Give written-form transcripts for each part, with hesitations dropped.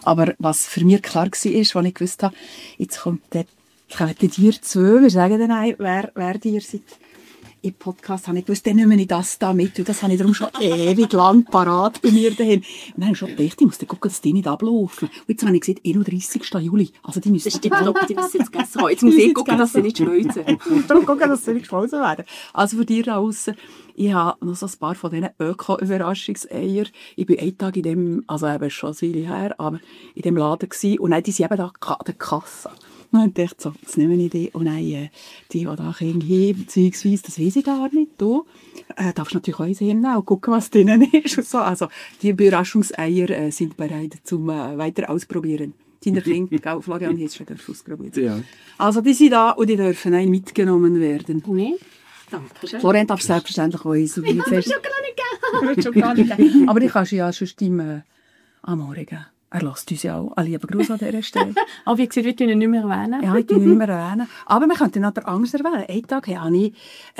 Aber was für mich klar war, ist, als ich gewusst habe, jetzt kommen dir zwei, wir sagen dann auch, wer dir seid. Im Podcast habe ich gewusst, dann nehme ich das da mit. Und das habe ich darum schon ewig lang parat bei mir daheim. Und dann habe ich schon gedacht, ich muss dann gucken, dass die nicht ablaufen. Und jetzt habe ich gesehen, 31. Juli. Also die müssen... Das stimmt, die müssen jetzt gegessen haben. Jetzt muss ich gucken, dass sie nicht schmelzen. Darum gucken, dass sie nicht geschmolzen werden. Also für dich da draussen, ich habe noch so ein paar von diesen Öko-Überraschungseier. Ich bin einen Tag in dem, also eben schon eine Weile her, aber in dem Laden gewesen. Und dann, die sind eben da an der Kasse. Und dann dachte ich so, jetzt nehme ich die. Und dann, die da irgendwie, beziehungsweise, das weiss ich gar nicht, du darfst natürlich auch sehen und gucken, was drinnen ist. Und so. Also, die Überraschungseier sind bereit zum weiter ausprobieren. Deine Kinder, gell, Florian, jetzt schon ausprobiert. Ja. Also, die sind da und die dürfen auch mitgenommen werden. Nee. Danke. Florian darf selbstverständlich auch essen. Ich habe schon gar nicht gern. Aber die kannst du ja schon stimmen am Morgen. Er lässt uns ja auch. Einen lieben Gruß an dieser Stelle. Aber wie gesagt, wir können ihn nicht mehr erwähnen. Ja, ich kann ihn nicht mehr erwähnen. Aber wir könnten noch den Angst erwähnen. Einen Tag habe ich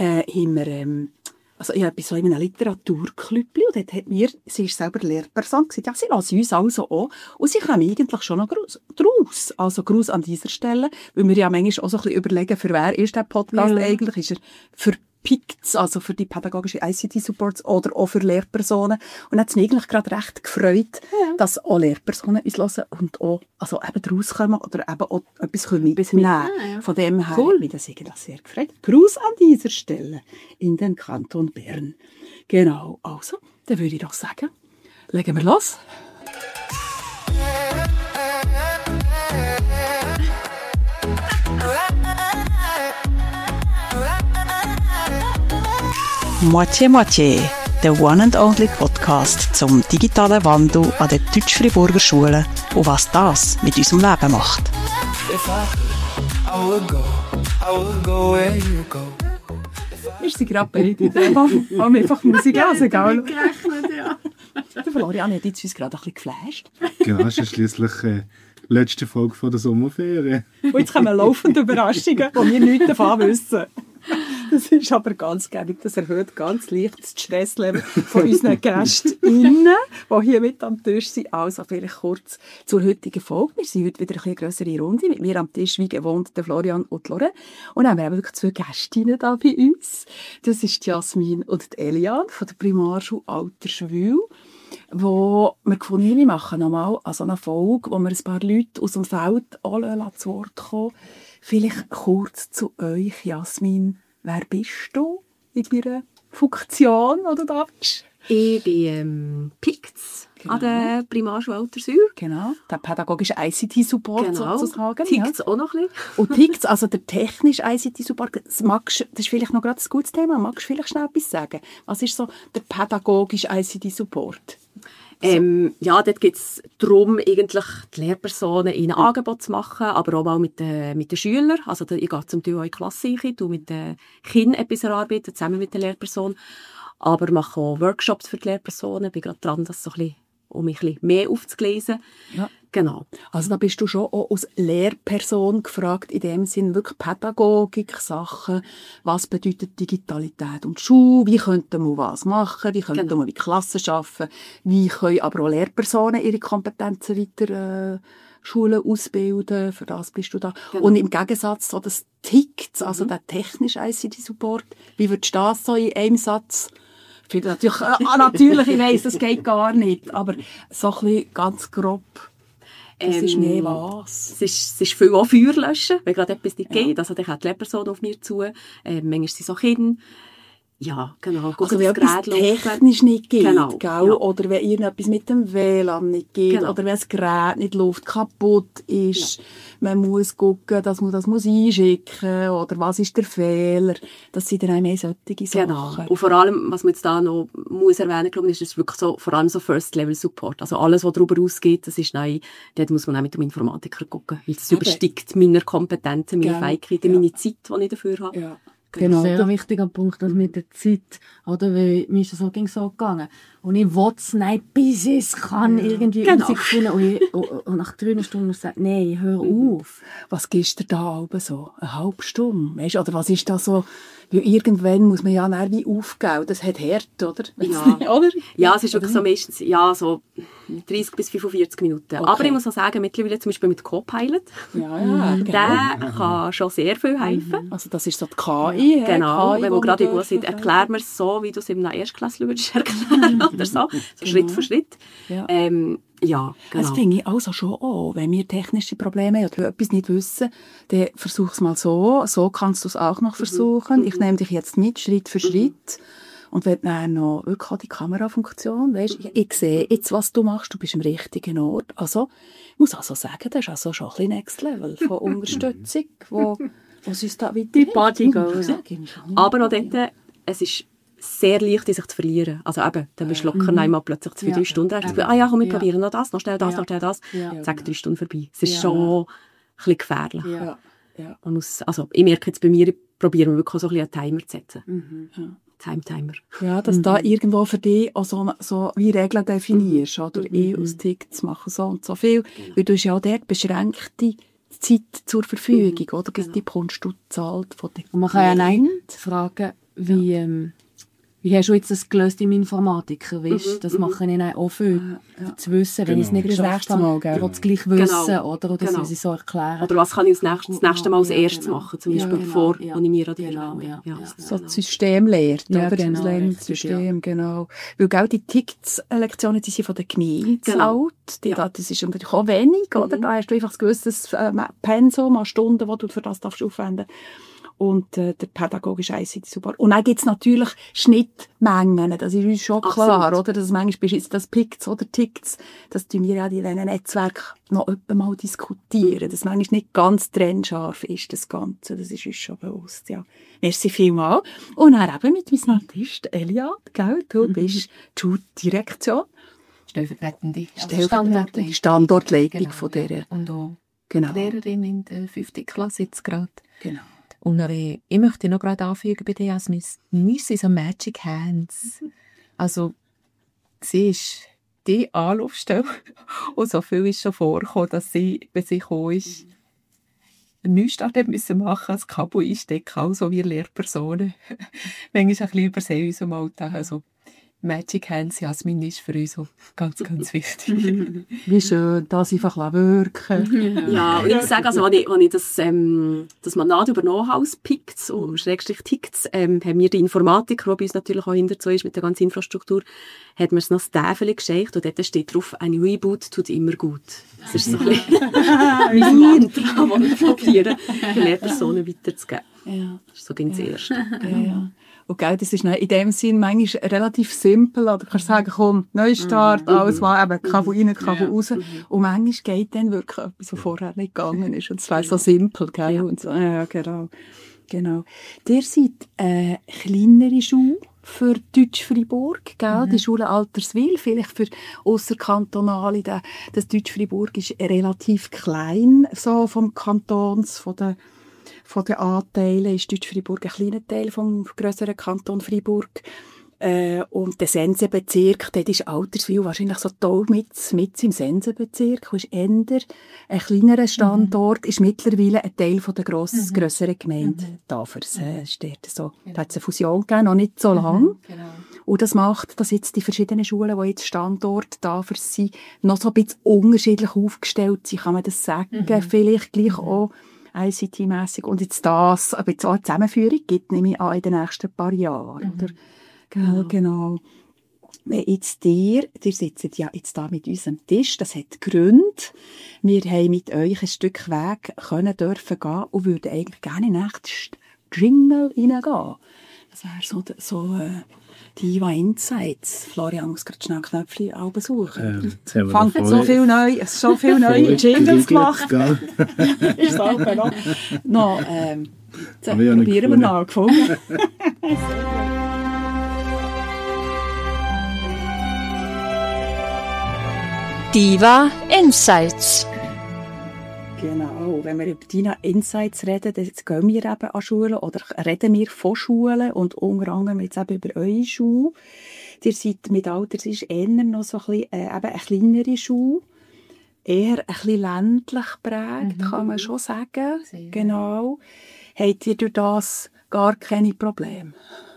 also ich habe so in einem Literaturklübli und dort hat mir, sie ist selber Lehrperson, gesagt, ja, sie lassen uns also auch. Und sie kommen eigentlich schon noch draus. Also Gruß an dieser Stelle, weil wir ja manchmal auch so ein bisschen überlegen, für wer ist der Podcast eigentlich? Ist er für PICTs, also für die pädagogische ICT-Supports oder auch für Lehrpersonen. Und hat es mich eigentlich gerade recht gefreut, dass auch Lehrpersonen uns hören und auch also eben rauskommen oder eben auch etwas mitnehmen. Ja. Von dem her bin ich eigentlich sehr gefreut. Gruß an dieser Stelle in den Kanton Bern. Genau, also, dann würde ich doch sagen, legen wir los. Moitié Moitié, der One and Only Podcast zum digitalen Wandel an der Deutsch-Friburger Schule und was das mit unserem Leben macht. Wir sind gerade beide. Haben einfach Musik hören, gell? Gerechnet, ja. Der Florian hat uns gerade ein bisschen geflasht. Genau, das ist schliesslich letzte Folge von der Sommerferien. Und jetzt kommen laufende Überraschungen, die wir nichts davon wissen. Das ist aber ganz gäbig. Das erhöht ganz leicht das Stresslevel von unseren GästInnen, die hier mit am Tisch sind. Also vielleicht kurz zur heutigen Folge. Wir sind heute wieder eine grössere Runde. Mit mir am Tisch, wie gewohnt, der Florian und die Lore. Und dann haben wir wirklich zwei Gästinnen da bei uns. Das ist die Jasmin und die Eliane von der Primarschule Alterswil, wo wir gefunden haben, wir machen nochmal so eine Folge, wo wir ein paar Leute aus dem Feld alle zu Wort kommen. Vielleicht kurz zu euch, Jasmin. Wer bist du in deiner Funktion, oder da bist? Ich bin PICTS an der Primarschule Alterswil. Genau, der pädagogische ICT-Support sozusagen. TICTS auch noch ein bisschen. Und TICTS, also der technische ICT-Support, das ist vielleicht noch gerade ein gutes Thema. Magst du vielleicht schnell etwas sagen? Was ist so der pädagogische ICT-Support? Ja, dort geht es darum, eigentlich die Lehrpersonen in ein Angebot zu machen, aber auch mal mit den Schülern. Also ich gehe zum Teil auch in die Klasse rein, mit den Kindern etwas erarbeiten, zusammen mit der Lehrperson. Aber mache auch Workshops für die Lehrpersonen. Ich bin gerade dran, das so ein bisschen, um mich ein bisschen mehr aufzulesen. Ja. Genau. Also da bist du schon auch als Lehrperson gefragt, in dem Sinn wirklich Pädagogik, Sachen, was bedeutet Digitalität und Schule, wie könnten wir was machen, wie könnten wir mit Klassen arbeiten, wie können aber auch Lehrpersonen ihre Kompetenzen weiter Schulen ausbilden, für das bist du da. Genau. Und im Gegensatz so das TICTS, also der technische ICT-Support, wie würdest du das so in einem Satz? Natürlich, natürlich, ich weiss, das geht gar nicht, aber so ein bisschen ganz grob. Das ist mehr was. Es ist viel auch Feuer löschen, wenn gerade etwas nicht geht. Also dann kommt die Lehrperson auf mir zu. Manchmal sind es auch Kinder. Ja, genau. Also wenn etwas technisch nicht geht, genau, gell? Ja. Oder wenn irgendetwas mit dem WLAN nicht geht, genau. Oder wenn das Gerät nicht läuft, kaputt ist, ja. Man muss gucken, dass man das einschicken muss, oder was ist der Fehler. Das sind dann auch mehr solche Sachen. Genau. Und vor allem, was man jetzt da noch muss erwähnen muss, ist es wirklich so, vor allem so First-Level-Support. Also alles, was darüber ausgeht, das ist neu. Dort muss man auch mit dem Informatiker gucken, weil das übersteigt meine Kompetenzen, meine Fähigkeiten, meine Zeit, die ich dafür habe. Ja. Genau. Sehr ein wichtiger Punkt, das mit der Zeit, oder? Weil mir ist das so gegangen. Und ich will es nicht, bis ich es kann, irgendwie rausfinden. Und nach 3 Stunden sagt, nein, hör auf. Was gibst du da oben so? Eine halbe Stunde? Weißt, oder was ist da so? Weil irgendwann muss man ja wie aufgeben. Das hat Härte, oder? Ja. Oder? Ja, es ist wirklich so meistens, so 30 bis 45 Minuten. Okay. Aber ich muss auch sagen, mittlerweile zum Beispiel mit Copilot, der kann schon sehr viel helfen. Also das ist so die KI. Genau, KI, wenn man gerade irgendwo sieht, erklär mir es so, wie du es in einem Erstklässler würdest erklären oder so. Schritt für Schritt. Ja. Ja, genau. Das finde ich also schon auch. Wenn wir technische Probleme haben oder etwas nicht wissen, dann versuch es mal so. So kannst du es auch noch versuchen. Ich nehme dich jetzt mit, Schritt für Schritt. Und wenn dann noch wirklich auch die Kamerafunktion, weisst, ich sehe jetzt, was du machst, du bist am richtigen Ort. Also, ich muss also sagen, das ist also schon ein bisschen Next Level von Unterstützung, wo uns da weiter die Party goes. Aber auch dort, es ist sehr leicht, sich zu verlieren. Also eben, dann bist du locker einmal plötzlich 2-3 Stunden. Komm, wir probieren noch das, noch schnell das, noch schnell das. Zack, 3 Stunden vorbei. Es ist schon ein bisschen gefährlich. Ja. Man muss, also ich merke jetzt bei mir, ich probiere wirklich so ein bisschen einen Timer zu setzen. Timer. Ja, dass da irgendwo für dich auch so wie Regeln definierst, oder? Aus Tickets machen so und so viel. Weil du hast ja auch dort beschränkte Zeit zur Verfügung, oder? Die bekommst du zahlt von den Und man kann ja fragen, wie hast du jetzt das gelöst im Informatiker, weißt? Das mache ich auch viel, zu wissen, wenn ich es nicht geschafft habe, ich will es gleich wissen, oder das sie so erklären. Oder was kann ich das nächste Mal als erstes machen, zum Beispiel bevor ich mir an die so das System lehrt, oder? Genau, das System, genau. Weil auch die Tickets-Lektionen, die sind von der Gemeinde alt. Das ist natürlich auch wenig, oder? Da hast du einfach ein gewisses Pensum an Stunden, die du für das aufwenden darfst. Und der pädagogische ICT super. Und dann gibt es natürlich Schnittmengen, das ist uns schon klar, absolut. Oder? Dass manchmal bist jetzt das Picts oder Ticks, das tun wir ja in diesen Netzwerken noch mal diskutieren, dass manchmal nicht ganz trennscharf ist, das Ganze, das ist uns schon bewusst, ja. Merci vielmals. Und dann eben mit unserem Artist Eliade, gell? Du bist die Schuldirektion. Stellvertretende Standortleitung von dieser. Und auch Lehrerin in der 5. Klasse jetzt gerade. Genau. Und ich möchte noch gerade anfügen bei dir, als Miss so Magic Hands. Also, sie ist die Anlaufstelle. Und so viel ist schon vorgekommen, dass sie, wenn sie gekommen ist, einen Neustart machen musste, als Kabel einstecken, also wie Lehrpersonen. Manchmal ein bisschen übersehen in unserem Alltag. Also, Magic Hands, Jasmin, ist für uns so ganz, ganz wichtig. Wie schön, das einfach wirken. Ja, und ich muss sagen, also, als ich das Mandat übernommen habe als Picts und Ticks, haben wir die Informatiker, die bei uns natürlich auch hinter so ist mit der ganzen Infrastruktur, hat mir es noch das Täfeli geschenkt und dort steht drauf, ein Reboot tut immer gut. Das ist so ein bisschen mein Mantra, das ich probiere, den Lehrpersonen weiterzugeben. Ja. Das ist so das Erste. Ja. Und gell, das ist in dem Sinn manchmal relativ simpel. Oder du kannst sagen, komm, Neustart, alles war eben Kabel rein, Kabel raus. Und manchmal geht dann wirklich etwas, was vorher nicht gegangen ist. Und es wäre so simpel, gell? Ja. Und so, ja, genau. Ihr seid eine kleinere Schule für Deutsch-Fribourg, gell? Die Schule Alterswil, vielleicht für Ausserkantonale. Das Deutsch-Fribourg ist relativ klein, so vom Kantons, von den Anteilen ist Deutsch-Fribourg ein kleiner Teil vom grösseren Kanton Fribourg. Und der Sensenbezirk, dort ist Alterswil wahrscheinlich so toll mit im Sensenbezirk. Ist eher ein kleinerer Standort, ist mittlerweile ein Teil von der grösseren Gemeinde Tafers. Ist dort so. Da hat es eine Fusion gegeben, noch nicht so lange. Genau. Und das macht, dass jetzt die verschiedenen Schulen, die jetzt Standort Tafers sind, noch so ein bisschen unterschiedlich aufgestellt sind, kann man das sagen. Vielleicht gleich auch ICT-mässig. Und jetzt das, aber jetzt auch eine Zusammenführung gibt, nehme ich an, in den nächsten paar Jahren. Oder? Genau. Wenn jetzt ihr sitzt ja jetzt da mit unserem Tisch, das hat Gründe. Wir haben mit euch ein Stück Weg dürfen gehen und würden eigentlich gerne in den nächsten Jingle reingehen. Das wäre so die IWA Insights. Florian muss gerade schnell Knöpfchen suchen. Fangt so viel neue Jingles gemacht. Ist auch noch. Probieren wir noch. Gefunden. DIWA Insights. Genau, wenn wir über deine Insights reden, dann gehen wir eben an Schulen oder reden wir von Schulen und unter anderem jetzt eben über eure Schule. Ihr seid mit Alters ist eher noch so ein bisschen, eben eine kleinere Schule, eher ein bisschen ländlich geprägt, kann man schon sagen. Sehr. Genau. Habt ihr durch das gar keine Probleme?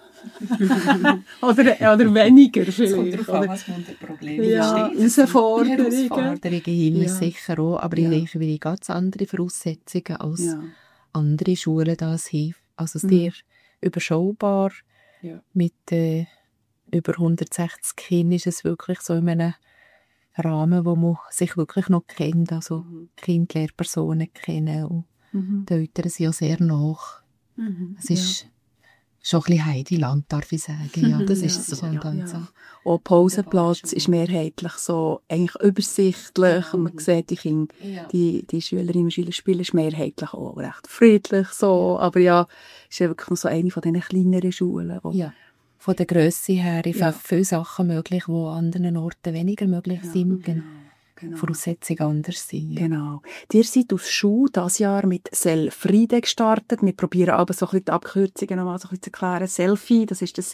oder weniger vielleicht? was man der Probleme Ja, Herausforderungen. Herausforderungen haben wir Ja. sicher auch, aber Ja. ich will ganz andere Voraussetzungen als Ja. andere Schulen das haben. Also sehr überschaubar. Ja. Mit über 160 Kindern ist es wirklich so in einem Rahmen, wo man sich wirklich noch kennt. Also Kinder, Lehrpersonen kennen und die Eltern sind ja sehr nach. Es ist schon ein bisschen Heideland, darf ich sagen. Ja, das ist so. Und dann so. Auch Pausenplatz ist mehrheitlich so eigentlich übersichtlich. Und man sieht, die Kinder, die Schülerinnen und Schüler spielen ist mehrheitlich auch recht friedlich. So. Aber ja, ist ja wirklich noch so eine von diesen kleineren Schulen. Ja. Von der Grösse her ist Ja. viele Sachen möglich, die an anderen Orten weniger möglich sind. Genau. Voraussetzungen anders sind. Ja. Genau. Ihr seid aus Schule dieses Jahr mit Selfriede gestartet. Wir probieren aber so ein bisschen die Abkürzungen nochmal so ein bisschen zu erklären. Selfie, das ist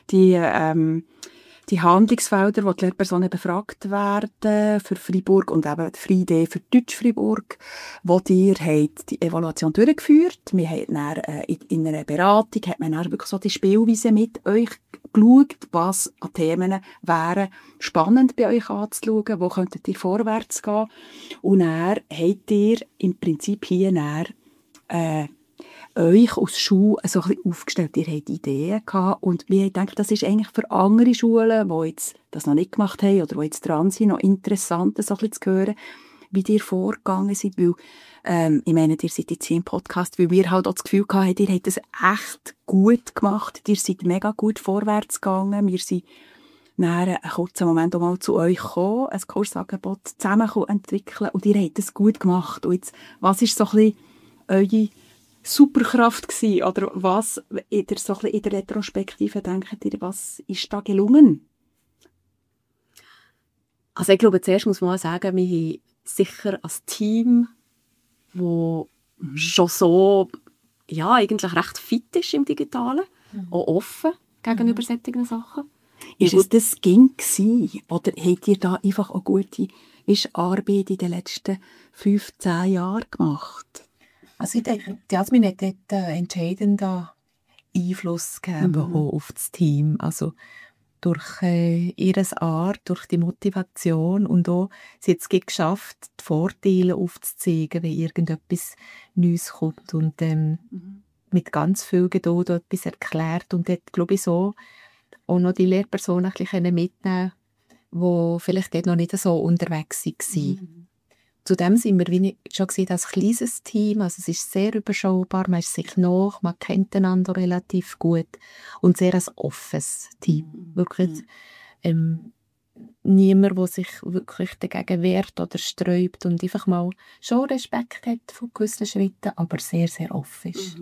die Handlungsfelder, wo die Lehrpersonen befragt werden für Freiburg und eben die Friede für Deutsch-Freiburg, wo ihr habt die Evaluation durchgeführt. Wir haben dann, in einer Beratung hat man dann wirklich so die Spielweise mit euch geschaut, was an Themen wären spannend bei euch anzuschauen, wo könntet ihr vorwärts gehen. Und dann habt ihr im Prinzip hier dann, euch aus Schule so ein bisschen aufgestellt. Ihr habt Ideen gehabt und wir haben gedacht, das ist eigentlich für andere Schulen, die jetzt das noch nicht gemacht haben oder die jetzt dran sind, noch interessant, so ein bisschen zu hören, wie ihr vorgegangen seid. Weil, ich meine, ihr seid jetzt hier im Podcast, weil wir halt auch das Gefühl hatten, ihr habt das echt gut gemacht. Ihr seid mega gut vorwärts gegangen. Wir sind nach einem kurzen Moment auch mal zu euch gekommen, ein Kursangebot zusammen entwickeln und ihr habt das gut gemacht. Und jetzt, was ist so ein bisschen eure Superkraft gewesen? Oder was, in der Retrospektive denkt ihr, was ist da gelungen? Also ich glaube, zuerst muss man mal sagen, wir haben sicher als Team, das schon so, ja, eigentlich recht fit ist im Digitalen, auch offen gegenüber solchen Sachen. Ist es das ging gewesen? Oder habt ihr da einfach auch gute Arbeit in den letzten 15 Jahren gemacht? Also ich denke, Jasmin hat dort entscheidenden Einfluss gegeben auch auf das Team. Also durch ihre Art, durch die Motivation und auch, sie hat es geschafft, die Vorteile aufzuzeigen, wenn irgendetwas Neues kommt und mit ganz viel Geduld etwas erklärt und dort, glaube ich, so auch noch die Lehrpersonen ein bisschen mitnehmen, die vielleicht dort noch nicht so unterwegs waren. Zudem sind wir, wie ich schon gesagt habe, ein kleines Team, also es ist sehr überschaubar, man ist sich nach, man kennt einander relativ gut und sehr ein offenes Team. Wirklich niemand, der sich wirklich dagegen wehrt oder sträubt und einfach mal schon Respekt hat von gewissen Schritten, aber sehr, sehr offen ist.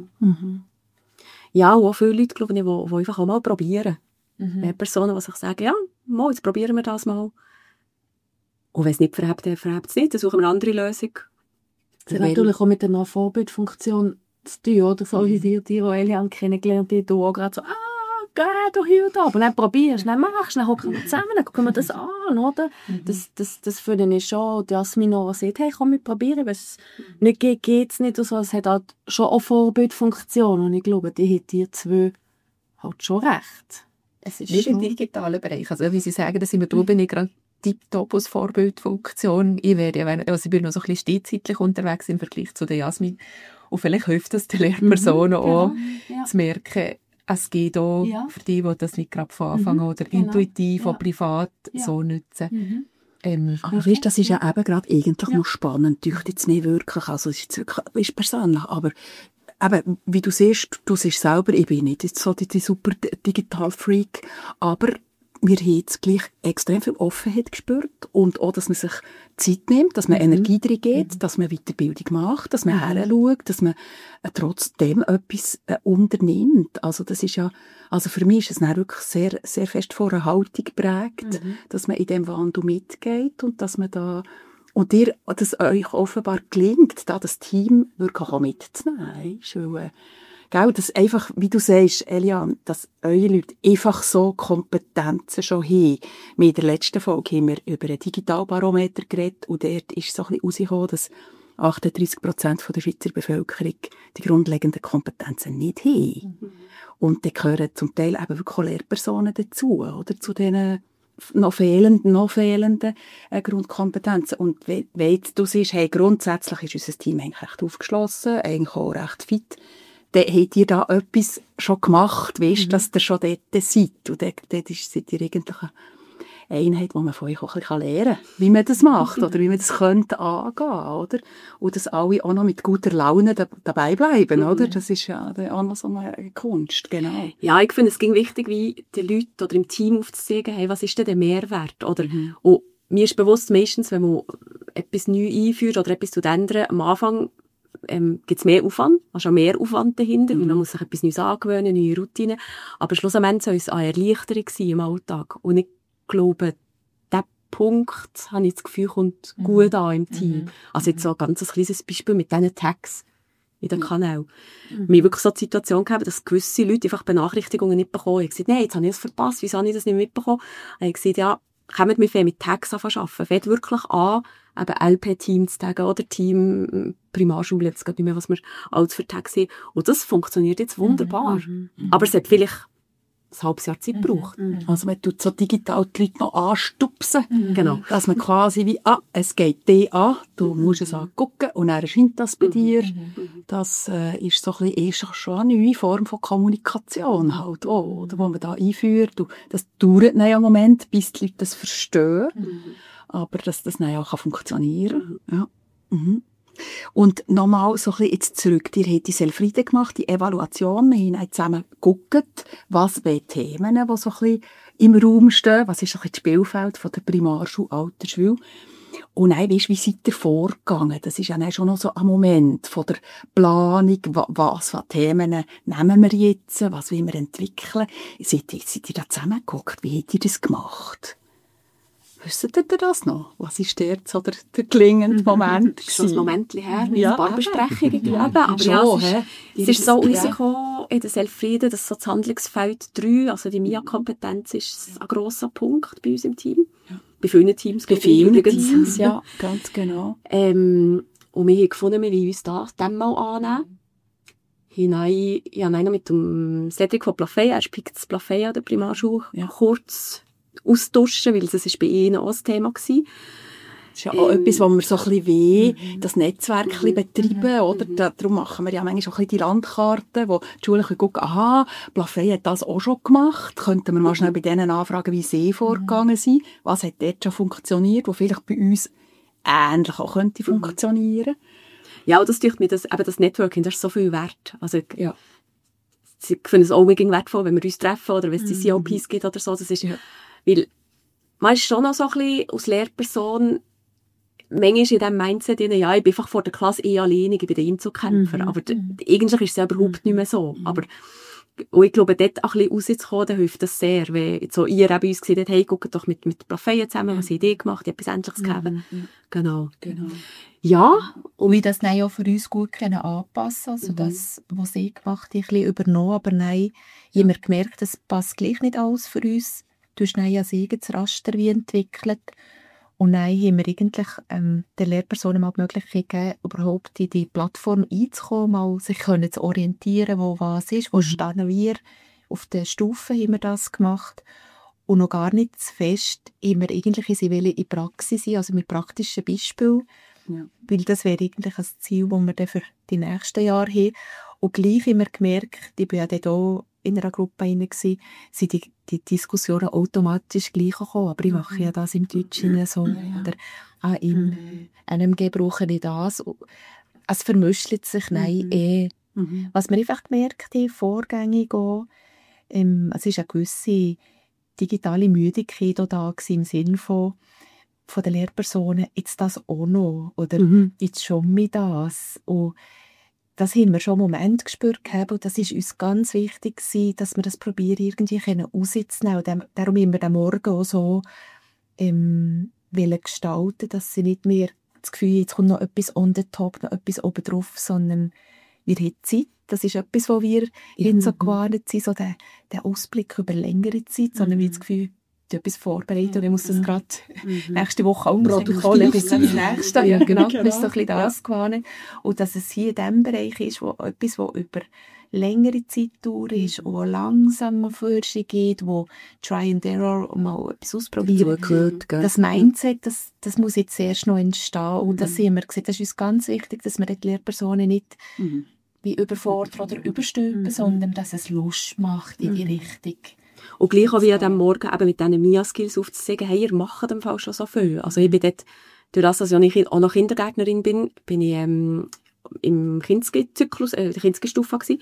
Ja, und auch viele Leute, glaube ich, die einfach auch mal probieren. Mehr Personen, die sich sagen, ja, mal, jetzt probieren wir das mal. Und wenn es nicht verhebt, dann verhebt es nicht. Dann suchen wir eine andere Lösung. Das hat natürlich auch mit einer Vorbildfunktion zu tun, oder? So wie die Eliane kennengelernt haben, du auch gerade so, geh doch hier da. Aber dann probierst, dann machst du, dann hocken wir zusammen, dann gucken wir das an, oder? Das finde ich schon, die Jasmin auch sagt, hey, komm, wir probieren, wenn es nicht geht, geht es nicht. Und so. Es hat halt schon auch Vorbildfunktion und ich glaube, die hat die zwei halt schon recht. Es ist Nicht im schon... digitalen Bereich. Also wie Sie sagen, da sind wir drüben nicht gerade tiptop aus Vorbildfunktion. Ich bin noch so ein bisschen stillzeitlich unterwegs im Vergleich zu der Jasmin. Und vielleicht hilft das den Lehrpersonen auch, zu merken, es geht auch für die das nicht gerade von Anfang an oder intuitiv oder privat so nutzen. Aber weißt, das ist ja eben gerade eigentlich noch spannend. Deucht jetzt nicht wirklich, also es ist persönlich, aber eben, wie du siehst selber, ich bin nicht jetzt so die super Digital-Freak, aber wir haben jetzt gleich extrem viel Offenheit gespürt und auch, dass man sich Zeit nimmt, dass man Energie drin geht, dass man Weiterbildung macht, dass man heranschaut, dass man trotzdem etwas unternimmt. Also das ist ja, also für mich ist es dann wirklich sehr, sehr fest von einer Haltung geprägt, dass man in dem Wandel mitgeht und dass man da Und dass euch offenbar gelingt, da das Team wirklich auch mitzunehmen. Weil, gell, dass einfach, wie du sagst, Eliane, dass eure Leute einfach so Kompetenzen schon haben. In der letzten Folge haben wir über einen Digitalbarometer geredet und dort ist so ein bisschen rausgekommen, dass 38% der Schweizer Bevölkerung die grundlegenden Kompetenzen nicht haben. Und dann gehören zum Teil eben wirklich auch Lehrpersonen dazu, oder? Zu diesen noch fehlenden Grundkompetenzen. Und wenn du siehst, hey, grundsätzlich ist unser Team eigentlich recht aufgeschlossen, eigentlich auch recht fit, dann habt ihr da etwas schon gemacht, weißt, dass ihr schon dort seid. Und dort seid ihr eigentlich eine Einheit, wo man von euch auch ein bisschen lernen kann, wie man das macht, oder wie man das könnte angehen, oder? Und dass alle auch noch mit guter Laune dabei bleiben, oder? Das ist ja auch noch so eine Kunst, genau. Ja, ich finde, es ging wichtig, wie die Leute oder im Team aufzuzeigen, hey, was ist denn der Mehrwert, oder? Und mir ist bewusst, meistens, wenn man etwas neu einführt oder etwas ändern, am Anfang gibt es mehr Aufwand, also mehr Aufwand dahinter, und man muss sich etwas Neues angewöhnen, neue Routinen. Aber schlussendlich soll es eine Erleichterung sein im Alltag. Und ich glaube, dieser Punkt, habe ich das Gefühl, kommt gut an im Team. Also jetzt so ein ganz kleines Beispiel mit diesen Tags in den Kanälen. Wir haben wirklich so die Situation gehabt, dass gewisse Leute einfach Benachrichtigungen nicht bekommen. Ich habe gesagt, nein, jetzt habe ich das verpasst, wieso habe ich das nicht mitbekommen? Ich habe gesagt, ja, kommt mit Tags arbeiten. Fängt wirklich an, eben LP-Team zu taggen oder Team Primarschule, jetzt geht nicht mehr, was wir alles für Tags haben. Und das funktioniert jetzt wunderbar. Aber es hat vielleicht ein halbes Jahr Zeit gebraucht. Also man tut so digital die Leute noch anstupsen. Genau. Dass man quasi wie, es geht dir an, du musst es angucken und dann erscheint das bei dir. Das ist so ein bisschen, schon eine neue Form von Kommunikation halt auch, oder, wo man da einführt. Und das dauert dann ja einen Moment, bis die Leute das verstehen. Aber dass das dann auch funktionieren kann. Ja. Und nochmal so ein bisschen jetzt zurück. Ihr habt die Selfriede gemacht, die Evaluation. Wir haben zusammen geguckt, was wären Themen, die so ein bisschen im Raum stehen. Was ist so ein bisschen das Spielfeld von der Primarschule, Altersschule. Und dann, weisst, wie seid ihr vorgegangen? Das ist ja dann schon noch so ein Moment von der Planung. Was für Themen nehmen wir jetzt? Was wollen wir entwickeln? Seid ihr da zusammengeguckt? Wie habt ihr das gemacht? Wisst ihr das noch? Was ist dort so der gelingende Moment? Schon ein Moment her, mit Ja. ein paar Besprechungen gegeben. Aber Schon, ja, es ist so rausgekommen in der Selfriede, dass so das Handlungsfeld 3, also die MIA-Kompetenz, ist ein grosser Punkt bei uns im Team. Bei vielen Teams. Bei vielen übrigens. Teams, ja, ganz genau. Und wir haben gefunden, wir wollen uns dem mal annehmen. Ich habe einen mit dem Cedric von Plafeya, er spielt das Plafeya der Primarschule, kurz austauschen, weil das bei ihnen auch ein Thema war. Das ist ja auch etwas, wo wir so ein bisschen das Netzwerk ein bisschen betreiben, oder? Darum machen wir ja manchmal auch ein bisschen die Landkarten, wo die Schulen gucken, aha, Plafeya hat das auch schon gemacht. Könnten wir mal schnell bei denen anfragen, wie sie vorgegangen sind. Was hat dort schon funktioniert, wo vielleicht bei uns ähnlich auch könnte funktionieren. Ja, und das tut mir, das Networking, das ist so viel wert. Also, ja. Ich finde es auch mega wertvoll, wenn wir uns treffen oder wenn es die COPs gibt oder so. Das ist, weil man ist schon noch so ein bisschen als Lehrperson manchmal in diesem Mindset, ich bin einfach vor der Klasse alleine, ich bin der Einzelkämpfer. Aber eigentlich ist es ja überhaupt nicht mehr so. Aber und ich glaube, dort auch ein bisschen rauszukommen, dann hilft das sehr. Wenn jetzt so ihr bei uns gesagt habt, hey, guckt doch mit Plafeya zusammen, was habt ihr gemacht, ich habe etwas Ähnliches gegeben. Genau. Ja. Und wie das dann auch für uns gut können anpassen, also das, was sie gemacht haben, ein bisschen übernommen, aber nein, haben wir gemerkt, das passt gleich nicht alles für uns. Du hast dann ein eigenes Raster wie entwickelt. Und dann haben wir eigentlich den Lehrpersonen mal die Möglichkeit gegeben, überhaupt in die Plattform einzukommen, mal sich können zu orientieren, wo was ist, wo stehen wir. Auf den Stufen haben wir das gemacht. Und noch gar nicht zu fest, haben wir eigentlich in Praxis sein, also mit praktischen Beispielen. Ja. Weil das wäre eigentlich ein Ziel, das wir dann für die nächsten Jahre haben. Und gleich haben wir gemerkt, ich war ja dann auch in einer Gruppe rein, sind die Diskussionen automatisch gleich gekommen. Aber ich mache ja das im Deutschen so. Oder im NMG brauche ich das. Es vermischelt sich Was wir einfach gemerkt haben, vorgängig auch, es ist eine gewisse digitale Müdigkeit auch da gewesen, im Sinne von den Lehrpersonen, jetzt das auch noch, oder jetzt schon mit das. Und das haben wir schon einen Moment gespürt gehabt, und das ist uns ganz wichtig gewesen, dass wir das probieren, irgendwie rauszunehmen. Und darum haben wir den Morgen auch so gestalten, dass sie nicht mehr das Gefühl, jetzt kommt noch etwas on the top, noch etwas oben drauf, sondern wir haben Zeit. Das ist etwas, wo wir so gewartet sind, so der Ausblick über längere Zeit, sondern wir das Gefühl, etwas vorbereiten und ich muss das gerade nächste Woche auch protokollieren bis zum nächsten. Ja, genau. Wir müssen so ein bisschen das gewarnen. Und dass es hier in diesem Bereich ist, wo etwas, wo über längere Zeit dauert ist, wo langsam Forschung geht, wo Try and Error mal etwas ausprobieren. Das Mindset, das muss jetzt erst noch entstehen. Und das haben wir gesehen, das ist uns ganz wichtig, dass wir die Lehrpersonen nicht wie überfordern oder überstülpen, sondern dass es Lust macht in die Richtung. Und gleich auch wie an diesem Morgen eben mit diesen Mia-Skills aufzuzeigen, hey, ihr macht im Fall schon so viel. Also ich bin dort, durch das, dass ich auch noch Kindergärtnerin bin ich im Kindszyklus, der Kindsstufe gewesen.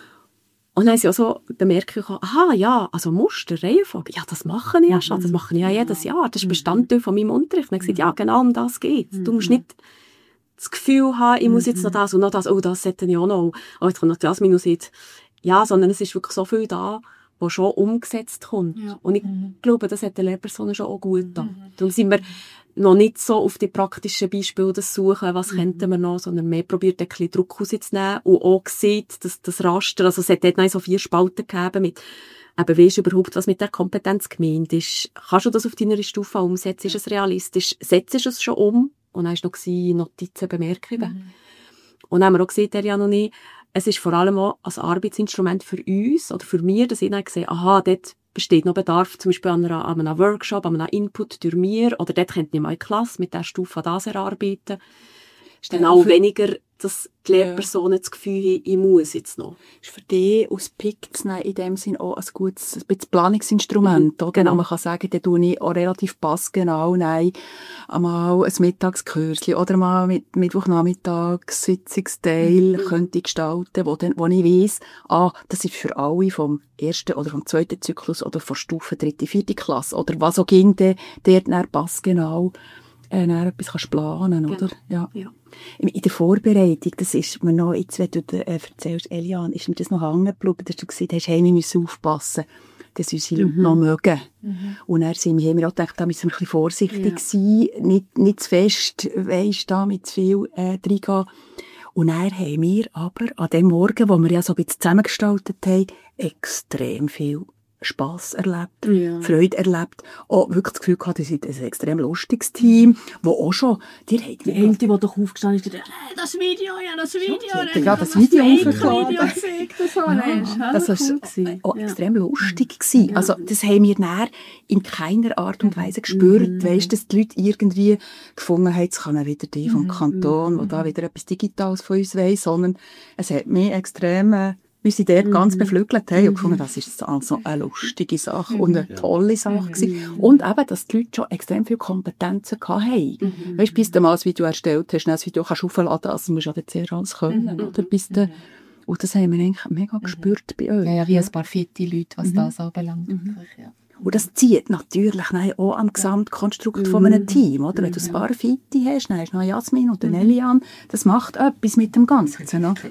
Und dann habe ich auch so bemerkt, aha, ja, also Muster, Reihenfolge, ja, das mache ich ja schon, das mache ich ja jedes Jahr, das ist Bestandteil von meinem Unterricht. Und dann habe ich gesagt, ja, genau um das geht es. Du musst nicht das Gefühl haben, ich muss jetzt noch das und noch das, oh, das sollte ich auch noch, oh, jetzt kommt noch das Minus jetzt. Ja, sondern es ist wirklich so viel da, was schon umgesetzt kommt. Ja. Und ich glaube, das hat den Lehrpersonen schon auch gut getan. Darum sind wir noch nicht so auf die praktischen Beispiele das suchen, was könnten wir noch, sondern mehr probiert, ein bisschen Druck rauszunehmen und auch sieht, dass das Raster, also es hat dort noch so 4 Spalten gegeben mit, eben weisst du überhaupt, was mit der Kompetenz gemeint ist. Kannst du das auf deiner Stufe umsetzen? Ist es realistisch? Setzt du es schon um? Und dann war noch Notizen, Bemerkungen. Und dann haben wir auch gesehen, Ariane und ich, es ist vor allem auch als Arbeitsinstrument für uns oder für mich, dass ich dann gesehen aha, dort besteht noch Bedarf, zum Beispiel an einem Workshop, an einem Input durch mir, oder dort könnte ich mal in Klasse mit der Stufe das erarbeiten. Ist dann auch weniger, dass die Lehrpersonen das Gefühl haben, ich muss jetzt noch. Ist für dich aus PIC zu nehmen, in dem Sinn auch ein gutes ein bisschen Planungsinstrument, oder? Genau. Man kann sagen, da tue ich auch relativ passgenau, einmal ein Mittagskürzchen oder mal mit Mittwochnachmittags Sitzungsteil könnte ich gestalten, wo ich weiss, das ist für alle vom 1. oder vom 2. Zyklus oder von Stufe 3., 4. Klasse oder was auch ging, dort dann passgenau etwas planen, oder? Ja. In der Vorbereitung, das ist mir noch, jetzt, wenn du erzählst, Eliane, ist mir das noch hängen geblieben, dass du gesagt hast, hey, wir müssen aufpassen, dass unsere Leute noch mögen. Und dann haben wir auch gedacht, da müssen wir ein bisschen vorsichtig sein, nicht zu fest, da mit zu viel reingehen. Und dann haben wir aber an dem Morgen, wo wir ja so ein bisschen zusammengestaltet haben, extrem viel Spass erlebt, Freude erlebt, auch wirklich das Gefühl gehabt, ihr seid ein extrem lustiges Team, wo auch schon, die eine, die doch aufgestanden ist, das Video. Das Video aufgeladen. Das war auch extrem lustig gewesen. Also, das haben wir dann in keiner Art und Weise gespürt, weisst, dass die Leute irgendwie gefunden haben, es kann wieder die vom Kanton, der da wieder etwas Digitales von uns weiss, sondern es hat mich extrem, wir sind dort ganz beflügelt und gefunden, das ist also eine lustige Sache und eine tolle Sache gewesen. Und eben, dass die Leute schon extrem viele Kompetenzen hatten. Weisst, bis du mal ein Video erstellt hast, das Video kannst du aufladen, also musst du ja dann sehr alles können, oder? Und das haben wir eigentlich mega gespürt bei euch. Ja, wie ein paar fitte Leute, was das anbelangt. Ja. Und das zieht natürlich auch am Gesamtkonstrukt von einem Team, oder? Wenn du ein paar Fitte hast, dann hast du noch Jasmin und Eliane, das macht etwas mit dem Ganzen. Noch.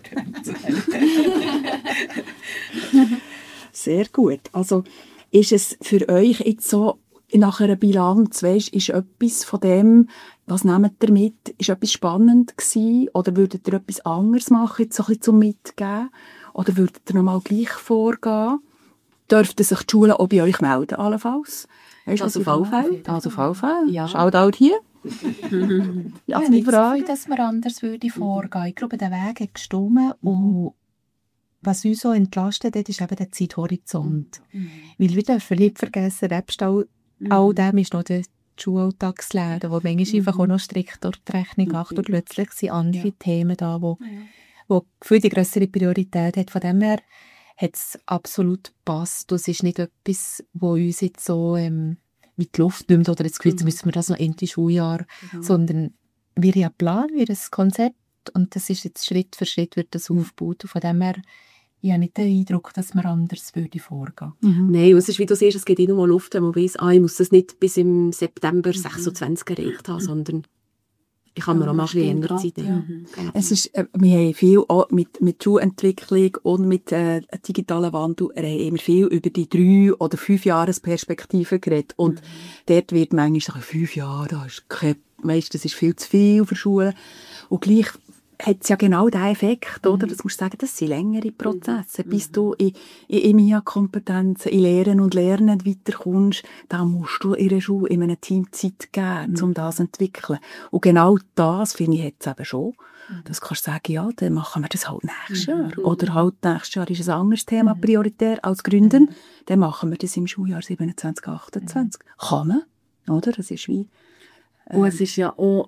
Sehr gut. Also, ist es für euch jetzt so, nach einer Bilanz, weisst, ist etwas von dem, was nehmt ihr mit, ist etwas spannend gewesen? Oder würdet ihr etwas anderes machen, jetzt so ein bisschen zum Mitgeben? Oder würdet ihr nochmal gleich vorgehen? Dürften sich die Schulen auch bei euch melden, allenfalls? Also auf alle Fälle? Ja. Schaut hier. Ja, ich freue, dass wir anders vorgehen. Ich glaube, der Weg hat gestimmt. Und was uns so entlastet hat, ist eben der Zeithorizont. Weil wir dürfen nicht vergessen, nebst all dem ist noch der Schulalltagslehre, wo manchmal einfach auch noch strikt durch die Rechnung achtet. Und plötzlich sind andere Themen da, wo viel die grössere Priorität hat. Von dem her hat es absolut gepasst. Das ist nicht etwas, wo uns jetzt so mit die Luft nimmt oder jetzt müssen wir das noch Ende Schuljahr, sondern wir haben einen Plan, wir haben ein Konzept und das ist jetzt Schritt für Schritt wird das aufgebaut. Und von dem her, ich habe nicht den Eindruck, dass wir anders vorgehen. Nein, es ist, wie du siehst, es geht nicht nur Luft, wenn man weiss, ich muss das nicht bis im September 26 erreicht haben, sondern Ich habe mir auch mal ein bisschen länger Zeit. Ja. Es ist, wir haben viel auch mit Schulentwicklung und mit digitalen Wandel immer viel über die 3 oder 5 Jahresperspektive geredet. Und dort wird manchmal sagen, 5 Jahre, das ist viel zu viel für Schulen. Und gleich hat es ja genau diesen Effekt, oder? Das musst du sagen, das sind längere Prozesse. Bis du in MIA-Kompetenzen, in Lehren und Lernen weiterkommst, da musst du in einer Schule, in einem Team Zeit geben, um das zu entwickeln. Und genau das finde ich jetzt eben schon. Das kannst du sagen, ja, dann machen wir das halt nächstes Jahr. Oder halt nächstes Jahr ist ein anderes Thema prioritär als Gründen. Dann machen wir das im Schuljahr 27, 28. Kann man, oder? Das ist wie... Und es ist ja auch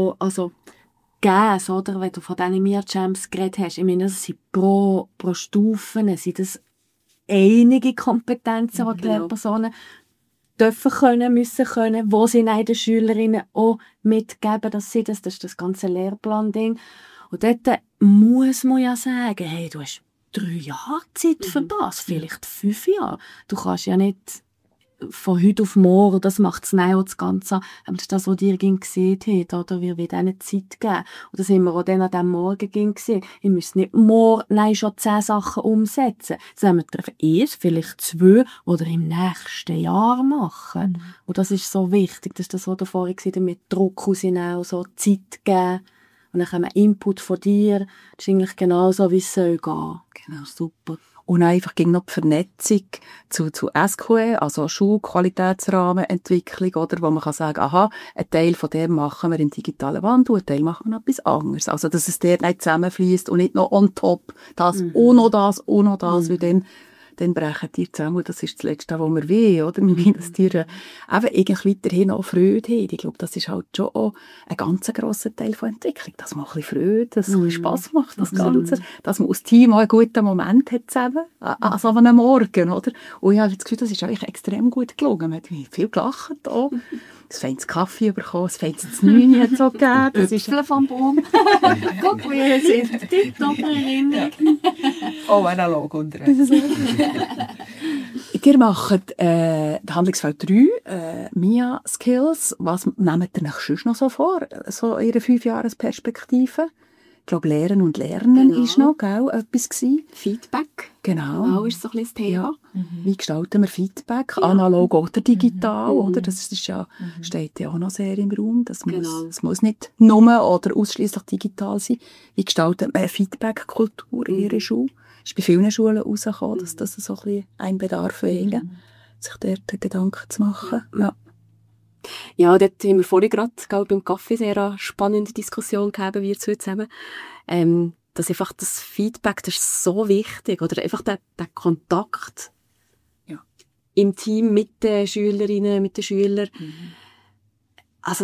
Gas, oder? Wenn du von diesen MIA-Champs geredet hast, ich meine, das sind pro Stufe, sind das einige Kompetenzen, die die Lehrpersonen dürfen können, müssen können, wo sie den Schülerinnen auch mitgeben, dass sie das ist das ganze Lehrplan-Ding. Und dort muss man ja sagen, hey, du hast 3 Jahre Zeit für das, vielleicht 5 Jahre. Du kannst ja nicht von heute auf morgen, das macht es auch das Ganze. Aber das ist das, was ihr gesehen habt, oder? Wir wollen ihnen Zeit geben. Und das haben wir auch dann an diesem Morgen gesehen. Ihr müsst nicht morgen schon 10 Sachen umsetzen. Sondern wir dürfen 1, vielleicht 2 oder im nächsten Jahr machen. Und das ist so wichtig. Das ist das, was du vorhin gesagt hast, mit Druck rausnehmen, so Zeit geben. Und dann kommen Input von dir. Das ist eigentlich genau so, wie es soll gehen. Genau, super. Und einfach ging noch die Vernetzung zu SQE, also Schulqualitätsrahmenentwicklung, oder, wo man kann sagen, aha, ein Teil von dem machen wir im digitalen Wandel, ein Teil machen wir noch etwas anderes. Also, dass es dort nicht zusammenfließt und nicht noch on top, das und noch das, weil dann brechen die zusammen. Das ist das Letzte, was wir wollen, oder? Wir wollen, dass die eben eigentlich weiterhin auch Freude haben. Ich glaube, das ist halt schon auch ein ganz grosser Teil von Entwicklung. Dass man ein bisschen Freude, dass es ein bisschen Spass macht, das Ganze. Dass man als Team auch einen guten Moment hat zusammen. An so einem Morgen, oder? Und ich habe das Gefühl, das ist eigentlich extrem gut gelungen. Man hat viel gelacht auch. Es feines Kaffee bekommen, es feines 9 hat es auch gegeben. Das ist vom Baum. Guck, wir sind tiptop Erinnerung. Oh, analog unter. Ihr macht Handlungsfeld 3, MIA Skills. Was nehmt ihr euch sonst noch so vor? So in einer 5-Jahres-Perspektive? Ich glaube, Lehren und Lernen ist noch, gell, etwas gewesen. Feedback. Genau. Auch ist so ein bisschen das Thema. Ja. Wie gestalten wir Feedback? Analog oder digital, oder? Das ist ja, steht ja auch noch sehr im Raum. Das muss nicht nur oder ausschließlich digital sein. Wie gestaltet man eine Feedback-Kultur in ihrer Schule? Ist bei vielen Schulen herausgekommen, dass das so ein bisschen ein Bedarf wäre, sich dort Gedanken zu machen. Ja. Ja, dort haben wir vorhin gerade beim Kaffee sehr eine spannende Diskussion gehabt, wir zwei zusammen. Dass einfach das Feedback, das ist so wichtig, oder einfach der Kontakt im Team mit den Schülerinnen, mit den Schülern. Also,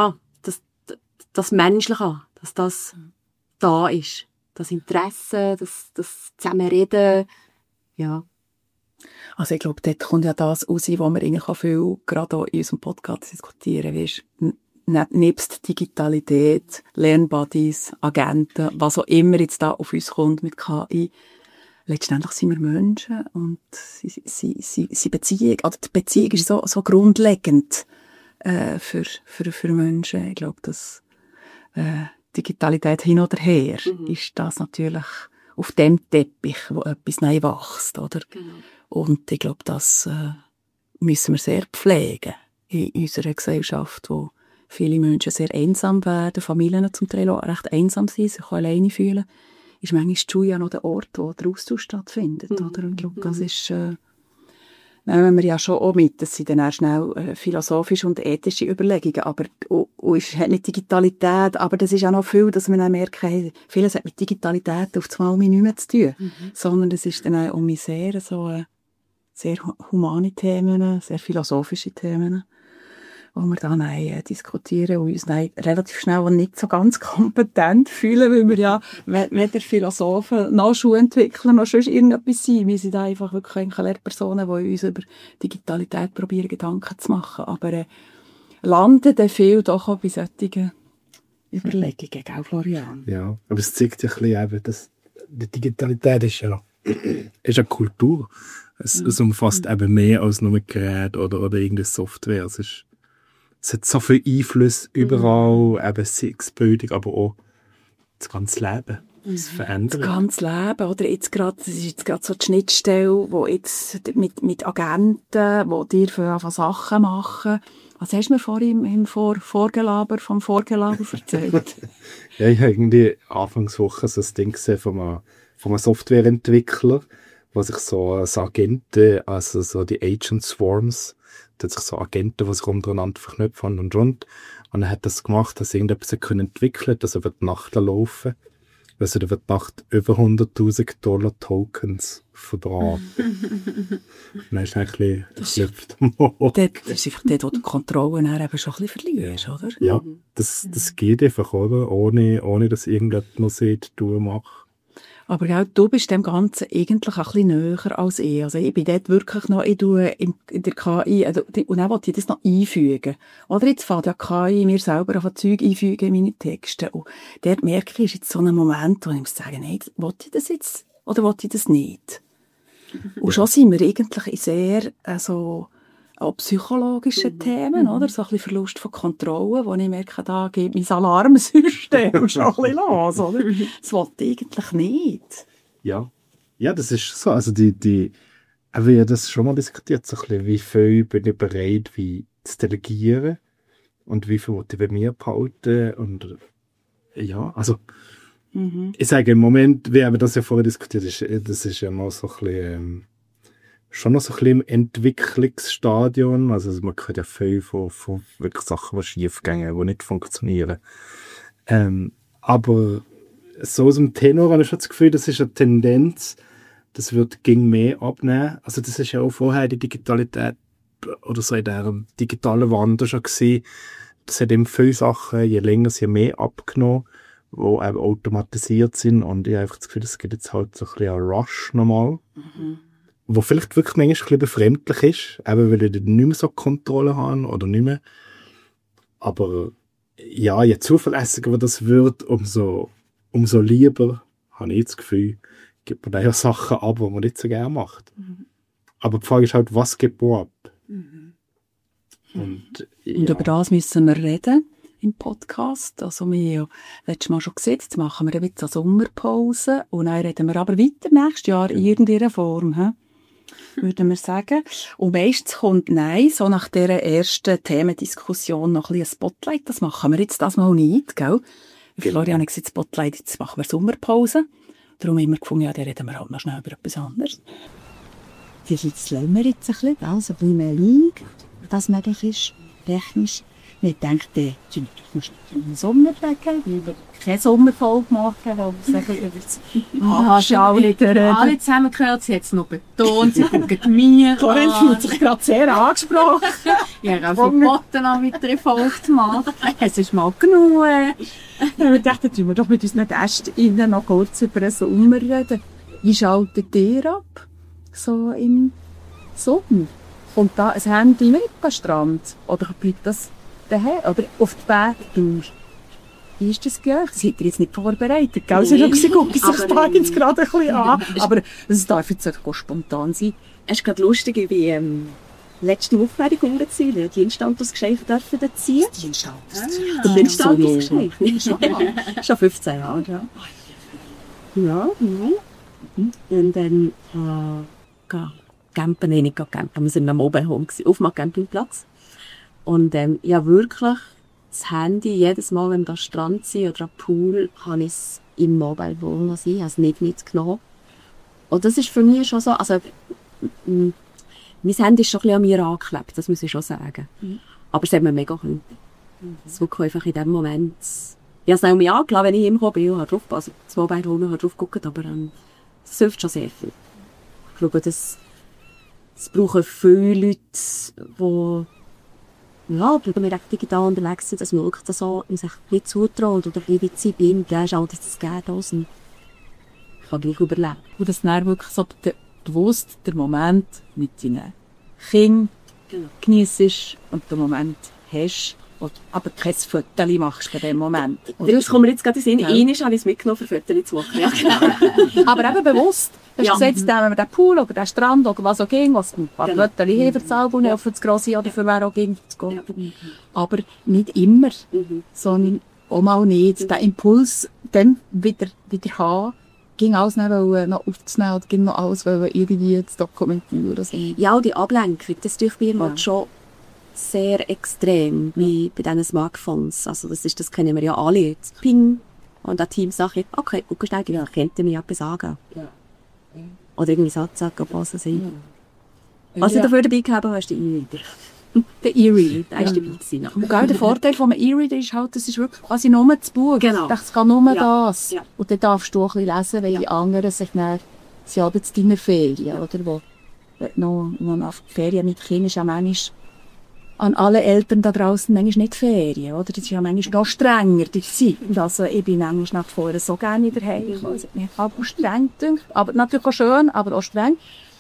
das Menschliche, dass das da ist. Das Interesse, das Zusammenreden, ja. Also ich glaube, dort kommt ja das raus, was wir eigentlich auch viel, gerade auch in unserem Podcast diskutieren, weißt, nebst Digitalität, Lernbuddies, Agenten, was auch immer jetzt da auf uns kommt mit KI, letztendlich sind wir Menschen und sie Beziehung, oder die Beziehung ist so grundlegend für Menschen. Ich glaube, dass Digitalität hin oder her ist das natürlich auf dem Teppich, wo etwas neu wächst, oder? Genau. Und ich glaube, das müssen wir sehr pflegen in unserer Gesellschaft, wo viele Menschen sehr einsam werden, Familien zum Teil auch recht einsam sind, sich alleine fühlen, ist manchmal die Schule ja noch der Ort, wo der Austausch stattfindet, oder? Und ich glaube, das ist, nehmen wir ja schon auch mit, das sind dann auch schnell philosophische und ethische Überlegungen, aber es hat nicht Digitalität, aber das ist auch noch viel, dass man dann merkt, hey, vieles hat mit Digitalität auf einmal nicht mehr zu tun, sondern es ist dann auch um sehr humane Themen, sehr philosophische Themen, wo wir dann diskutieren und uns dann relativ schnell und nicht so ganz kompetent fühlen, weil wir ja weder Philosophen noch Schulentwickler noch sonst irgendetwas sind. Wir sind einfach wirklich Lehrpersonen, die uns über Digitalität probieren, Gedanken zu machen. Aber landen dann viel doch auch bei solchen Überlegungen, gell, Florian? Ja, aber es zeigt ja ein bisschen eben, dass die Digitalität ist ja eine Kultur. Es umfasst eben mehr als nur ein Gerät oder irgendeine Software. Es ist es hat so viele Einflüsse überall, eben sei es Bildung, aber auch das ganze Leben. Das verändert. Das ganze Leben, oder jetzt gerade, das ist jetzt gerade so die Schnittstelle, wo jetzt mit Agenten, die dir für Sachen machen. Was hast du mir vorhin im Vorgelaber erzählt? Ja, ich habe irgendwie Anfangswoche so ein Ding gesehen von einem Softwareentwickler, wo sich so Agenten, also so die Agent Swarms, da sich so Agenten, die sich untereinander verknüpfen und. Und er hat das gemacht, dass irgendetwas entwickeln können, dass über die Nacht laufen. Also da wird die Nacht über $100.000 Tokens verbraten. Dann ist ein bisschen geschlüpft. Das ist einfach dort, wo du die Kontrolle dann eben schon ein bisschen verlierst, oder? Ja, das geht einfach, oder? Ohne dass irgendjemand noch sieht, du machst. Aber gell, du bist dem Ganzen eigentlich ein bisschen näher als ich. Also ich bin dort wirklich noch, ich tue in der KI, und dann wollte ich das noch einfügen. Oder jetzt fängt ja KI mir selber auf Zeug einfügen in meine Texte. Und dort merke ich, ist jetzt so ein Moment, wo ich muss sagen, nein, will ich das jetzt oder will ich das nicht? Und schon sind wir eigentlich in sehr, auch psychologische Themen, oder? So ein bisschen Verlust von Kontrolle, wo ich merke, da geht mein Alarmsystem schon ein bisschen los, oder? Das wollte ich eigentlich nicht. Ja, das ist so. Also wir haben das schon mal diskutiert, so ein bisschen, wie viel bin ich bereit, wie zu delegieren und wie viel wollte ich bei mir behalten und ja, also ich sage im Moment, wir haben das ja vorher diskutiert, das ist ja noch so ein bisschen schon noch so ein bisschen im Entwicklungsstadion. Also man hört ja viel von wirklich Sachen, die schief gehen, die nicht funktionieren. Aber so aus dem Tenor habe ich schon das Gefühl, das ist eine Tendenz, das wird gegen mehr abnehmen. Also das ist ja auch vorher die Digitalität oder so in der digitalen Wandel schon gewesen. Das hat eben viele Sachen, je länger, je mehr abgenommen, die eben automatisiert sind. Und ich habe einfach das Gefühl, es gibt jetzt halt so ein bisschen einen Rush nochmal. Wo vielleicht wirklich manchmal ein bisschen befremdlich ist, eben weil ich nicht mehr so Kontrolle habe oder nicht mehr. Aber ja, je zuverlässiger das wird, umso lieber, habe ich das Gefühl, gibt man da ja Sachen ab, die man nicht so gerne macht. Aber die Frage ist halt, was gibt man ab? Und über das müssen wir reden im Podcast. Also wir haben ja letztes Mal schon gesehen, jetzt machen wir ein bisschen eine Sommerpause und dann reden wir aber weiter nächstes Jahr in irgendeiner Form. Würden wir sagen. Und meistens kommt so nach dieser ersten Themendiskussion noch ein bisschen ein Spotlight. Das machen wir jetzt das mal nicht, gell? Florian hat gesagt, Spotlight, jetzt machen wir Sommerpause. Darum haben wir gefunden, ja, dann reden wir halt mal schnell über etwas anderes. Jetzt lassen wir jetzt ein bisschen, also ein bisschen mehr liegen, das möglich ist, technisch. Ich denke, dann musst du einen Sommertag wir keine Sommerfolge machen, weil wir sagen, über das alle zusammen gehört, sie hat es noch betont, sie gucken mir Corinne fühlt sich gerade sehr angesprochen. Ich habe auch verboten, an mit der Folge zu machen. Es ist mal genug. Wir dachten, wir doch mit unseren Gästen noch kurz über den Sommer reden. Wie schaltet ihr ab? So im Sommer? Kommt da ein Handy mit am Strand? Oder bleibt das daheim? Oder auf die Bergtour? Wie ist das gehört? Das habt ihr jetzt nicht vorbereitet, gell? Sie haben gucken sich da jetzt gerade ein bisschen an. Aber es darf jetzt auch spontan sein. Es ist gerade lustig, wie letzte Woche werde ich umgezogen, die Dienststatusgeschenke dürfen ziehen. Das Dienststatusgeschenke? Das Dienststatusgeschenke. Schon 15 Jahre, ja. Ja. Und dann campen, nicht campen, wir sind am Mobile auf dem Campingplatz. Und ja, wirklich das Handy, jedes Mal, wenn wir am Strand sind oder am Pool, habe ich es im Mobile wohl sein. Ich habe es nicht mitgenommen. Und das ist für mich schon so, also mein Handy ist schon ein bisschen an mir angeklebt, das muss ich schon sagen. Aber es hat mir mega geholfen. Es wirklich einfach in dem Moment, ich habe es auch mich angelassen, wenn ich heimgekommen bin, und habe drauf, also das Mobile holen, habe drauf geguckt, aber das hilft schon sehr viel. Ich glaube, das brauchen viele Leute, die ja, wenn wir digital unterwegs sind, dass man wirklich das so sich nicht zutraut oder wie die Zeit bin, dann ist alles das geht aus und ich kann gleich überleben. Und dass dann wirklich so bewusst der Moment mit deinen Kindern genießt und den Moment hast aber kein Foto machst du in dem Moment. Das kommt mir jetzt gerade in den Sinn. Einmal habe ich es mitgenommen, für Fotos zu machen. Ja, genau. Aber eben bewusst. Du hast gesagt, jetzt nehmen wir den Pool oder den Strand oder was auch ging, was ein paar Fotos hier für das Album, auf das Grosse oder für wer auch ging zu gehen. Ja. Aber nicht immer, sondern auch mal nicht. Der Impuls dann wieder haben, ging alles noch aufzunehmen oder ging noch alles irgendwie zu dokumentieren oder so. Ja, und die Ablenkung, das ist durch mir schon sehr extrem, wie bei diesen Smartphones. Also das kennen wir ja alle jetzt. Ping. Und ein Team sagt, okay, guck schnell, kennt ihr mich etwas sagen? Ja. Oder irgendwie Satz sagen, was es ist. Was du dafür dabei gehabt hast, der E-Reader. Der E-Reader, der ist dabei gewesen. Und der Vorteil von einem E-Reader ist halt, das ist wirklich quasi nur das Buch. Genau. Das kann nur das. Ja. Und dann darfst du auch ein bisschen lesen, weil die anderen sich dann, sie haben jetzt deine Ferien, oder? Wo noch auf Ferien mit Kindern ist ja manchmal an alle Eltern da draußen manchmal nicht Ferien, oder? Das ist ja manchmal noch strenger, die Zeit. Also, ich bin manchmal nach vorne so gerne daheim. Ich weiß nicht, aber streng, aber natürlich auch schön, aber auch streng.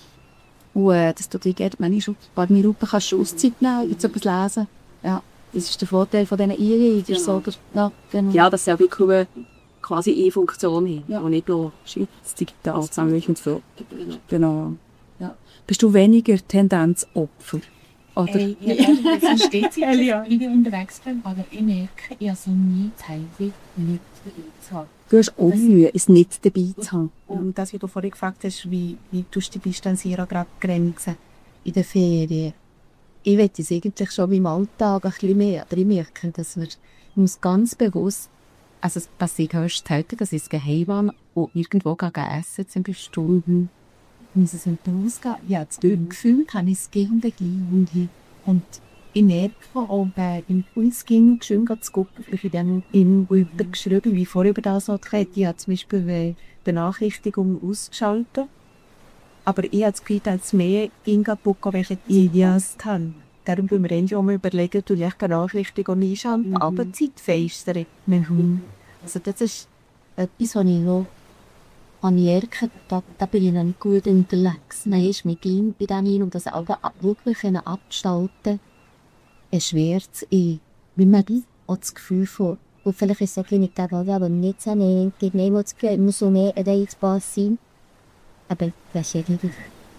Und, dass du dir manchmal schon ein paar Minuten kannst du Auszeit nehmen, jetzt etwas lesen. Ja, das ist der Vorteil von diesen E-Readers. Genau. Ja, genau. Ja, das ist ja wirklich quasi E-Funktion hin. Ja. Und nicht nur das digital zusammenlegen und so. Genau. Ja. Bist du weniger Tendenzopfer? Oder? Das steht sich, wenn ich unterwegs bin, aber ich merke, ich habe so nie Zeit, nicht dabei zu haben. Du hast auch Mühe, es nicht dabei zu haben. Und das, wie du vorhin gefragt hast, wie tust du die Distanzierung gerade grenzen in den Ferien? Ich will es eigentlich schon im Alltag ein bisschen mehr. Oder ich merke, dass wir uns ganz bewusst, also was ich heute, dass ich geheim war und irgendwo essen zum Beispiel, muss es rausgehen. Ja, das Gefühl kann ich es gegen den Gehen. Und ich merke auch bei Impulsgängen schön zu gucken, ich habe dann geschrieben, wie vorher über das auch geredet. Ich habe zum Beispiel Benachrichtigungen ausgeschaltet. Aber ich habe das Gefühl, dass mehr gucken, welche Ideas habe. Darum müssen wir endlich auch mal überlegen, ob ich Benachrichtigungen einschalten, aber zeitfenster. Also das ist etwas, was ich noch merke, da bin ich noch nicht gut unterwegs. Dann ist mein Kind bei dem hin und das auch wirklich abschalten, erschwert es weil man auch das Gefühl von, und vielleicht ist es auch nicht der Fall, aber nicht so angenehm, das Gefühl, es muss so mehr erreichbar sein. Aber das ist irgendwie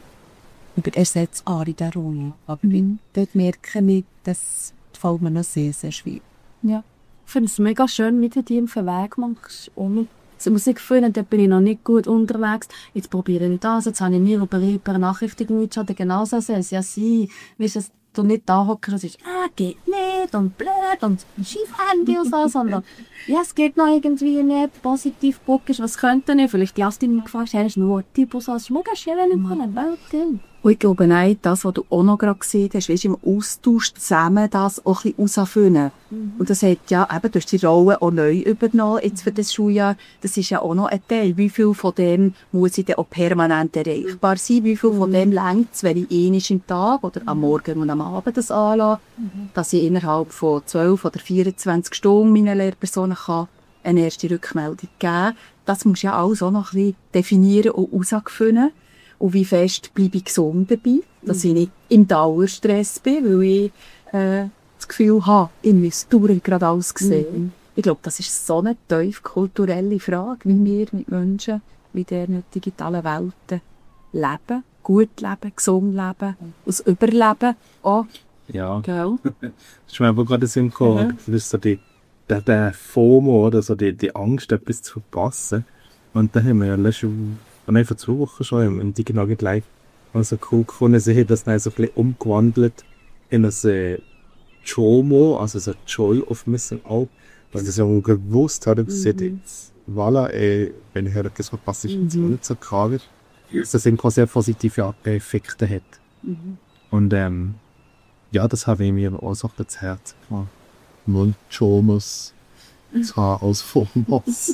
Ersetzt in der Rolle. Aber dort merke ich, das fällt mir noch sehr, sehr schwer. Ja. Ich finde es mega schön, wie du die im Weg machst. So muss ich fühlen, da bin ich noch nicht gut unterwegs. Jetzt probiere ich das, jetzt habe ich mir über Nachrichtigungen geschaut, genauso soll es ja sein. Weißt du, du nicht da hocken und sagst, geht nicht und blöd und Schiefhandy und so, sondern ja, es geht noch irgendwie nicht, positiv guckst, was könnte nicht, vielleicht die hast du nicht gefragt, hast du nur Typus als Schmuggelschienen in der Welt gehen. Und ich glaube auch, das, was du auch noch gerade gesehen hast, weißt, im Austausch zusammen das auch ein bisschen herausfinden. Und das hat ja eben, du hast die Rolle auch neu übernommen, jetzt für das Schuljahr. Das ist ja auch noch ein Teil. Wie viel von dem muss ich dann auch permanent erreichbar sein? Wie viel von dem reicht es, wenn ich einmal im Tag oder am Morgen und am Abend das anlasse, dass ich innerhalb von 12 oder 24 Stunden meinen Lehrpersonen eine erste Rückmeldung geben kann. Das muss ja alles auch noch ein bisschen definieren und herausfinden. Und wie fest bleibe ich gesund dabei, dass ich nicht im Dauerstress bin, weil ich das Gefühl habe, ich müsse gerade alles sehen. Ich glaube, das ist so eine tief kulturelle Frage, wie wir mit Menschen in dieser digitalen Welt leben, gut leben, gesund leben, aus Überleben auch. Ja, Gell? das ist mir aber gerade in den Sinn gekommen. Das ist so der FOMO, oder so die Angst, etwas zu verpassen. Und da haben wir ja vor 2 Wochen schon im Digital Live also cool gefunden. Sie haben das dann so ein bisschen umgewandelt in ein JOMO, also so Joy of Missing Out. Weil das ja gewusst hat, dass sie jetzt, voilà, wenn ich etwas verpasse, ist es nicht so tragisch. Dass das eben sehr positive Effekte hat. Und ja, das habe ich mir auch so das Herz gemacht. Null JOMOs zu haben als FOMOs.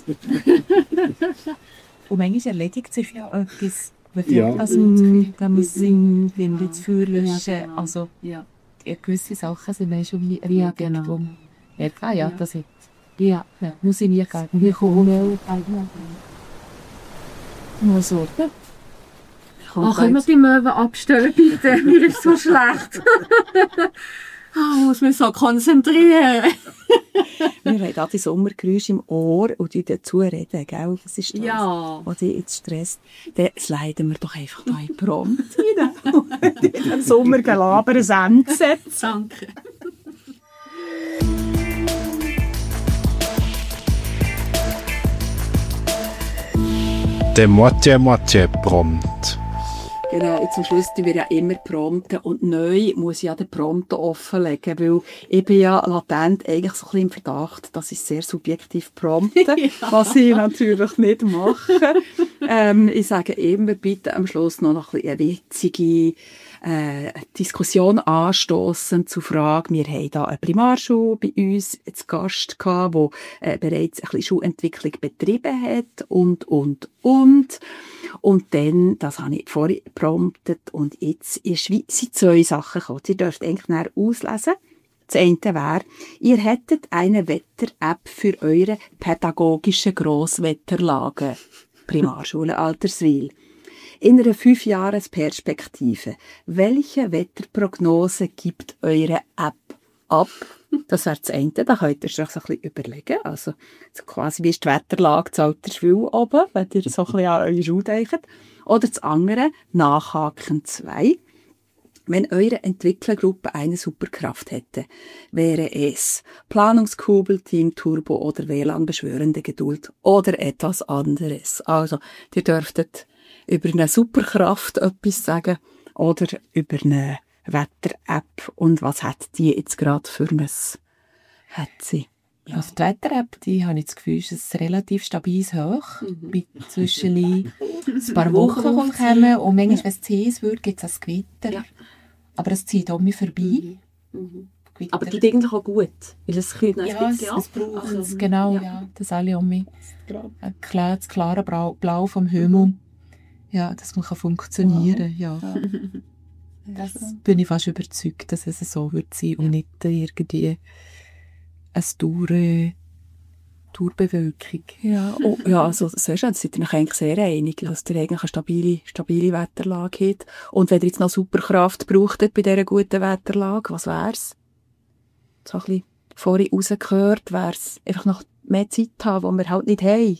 Und manchmal erledigt sich ja etwas. Ja. Also, wenn man Sinn findet, zu fühlen, also, gewisse Sachen sind mir schon wie genau. Ja, das ist, muss ich nie geben. Wir kommen. Nur so. Können wir die Möwen abstellen, bitte? Mir ist so schlecht. Ich muss mich so konzentrieren. Wir haben da die Sommergeräusche im Ohr und die dazu reden, gell? Was ist das, Ja. was dich jetzt stresst? Dann sliden wir doch einfach da in den Prompt rein. Im Sommer gelabern, ein Ende setzen. Danke. Der Moitié-Moitié-Prompt. Genau, jetzt am Schluss tun wir ja immer prompten und neu muss ich ja den Prompt offenlegen, weil ich bin ja latent eigentlich so ein bisschen im Verdacht, dass ich sehr subjektiv prompte, was ich natürlich nicht mache. Ich sage immer, bitte am Schluss noch ein bisschen eine witzige Diskussion anstossen zur Frage, wir haben da eine Primarschule bei uns zu Gast gehabt, die bereits ein bisschen Schulentwicklung betrieben hat und. Und dann, das habe ich vorhin promptet und jetzt sind 2 Sachen gekommen. Ihr dürft eigentlich näher auslesen. Das eine wäre, ihr hättet eine Wetter-App für eure pädagogische Grosswetterlage. Primarschule Alterswil. In einer 5-Jahres-Perspektive. Welche Wetterprognose gibt eure App ab? Das wäre das eine. Da könnt ihr euch so ein bisschen überlegen. Also, so quasi wie ist die Wetterlage zu Alterswil oben, wenn ihr so ein bisschen an eure Schule denkt. Oder das andere, Nachhaken 2. Wenn eure Entwicklergruppe eine Superkraft hätte, wäre es Planungskugel, Team Turbo oder WLAN-beschwörende Geduld oder etwas anderes. Also, ihr dürftet über eine Superkraft etwas sagen oder über eine Wetter-App und was hat die jetzt gerade für ein hat sie? Ja. Also die Wetter-App, die habe ich das Gefühl, ist ein relativ stabiles Hoch. Bei zwischen ein paar Wochen kommen und manchmal, wenn es zu heiß wird, gibt es ein Gewitter. Ja. Aber es zieht auch mich vorbei. Aber die eigentlich auch gut, weil es kühlt ein ja, bisschen ab. Es braucht es, genau, ja. Das alle um mich. Das klare Blau vom Himmel. Ja, das muss funktionieren, ja. Das bin ich fast überzeugt, dass es so wird sein und nicht irgendwie eine Dauerbewölkung. Ja, also sehr schön, seid ihr euch eigentlich sehr einig, dass ihr eigentlich eine stabile Wetterlage habt. Und wenn ihr jetzt noch Superkraft brauchtet bei dieser guten Wetterlage, was wär's? So ein bisschen vorhin rausgehört, wär's einfach noch mehr Zeit haben, die wir halt nicht haben.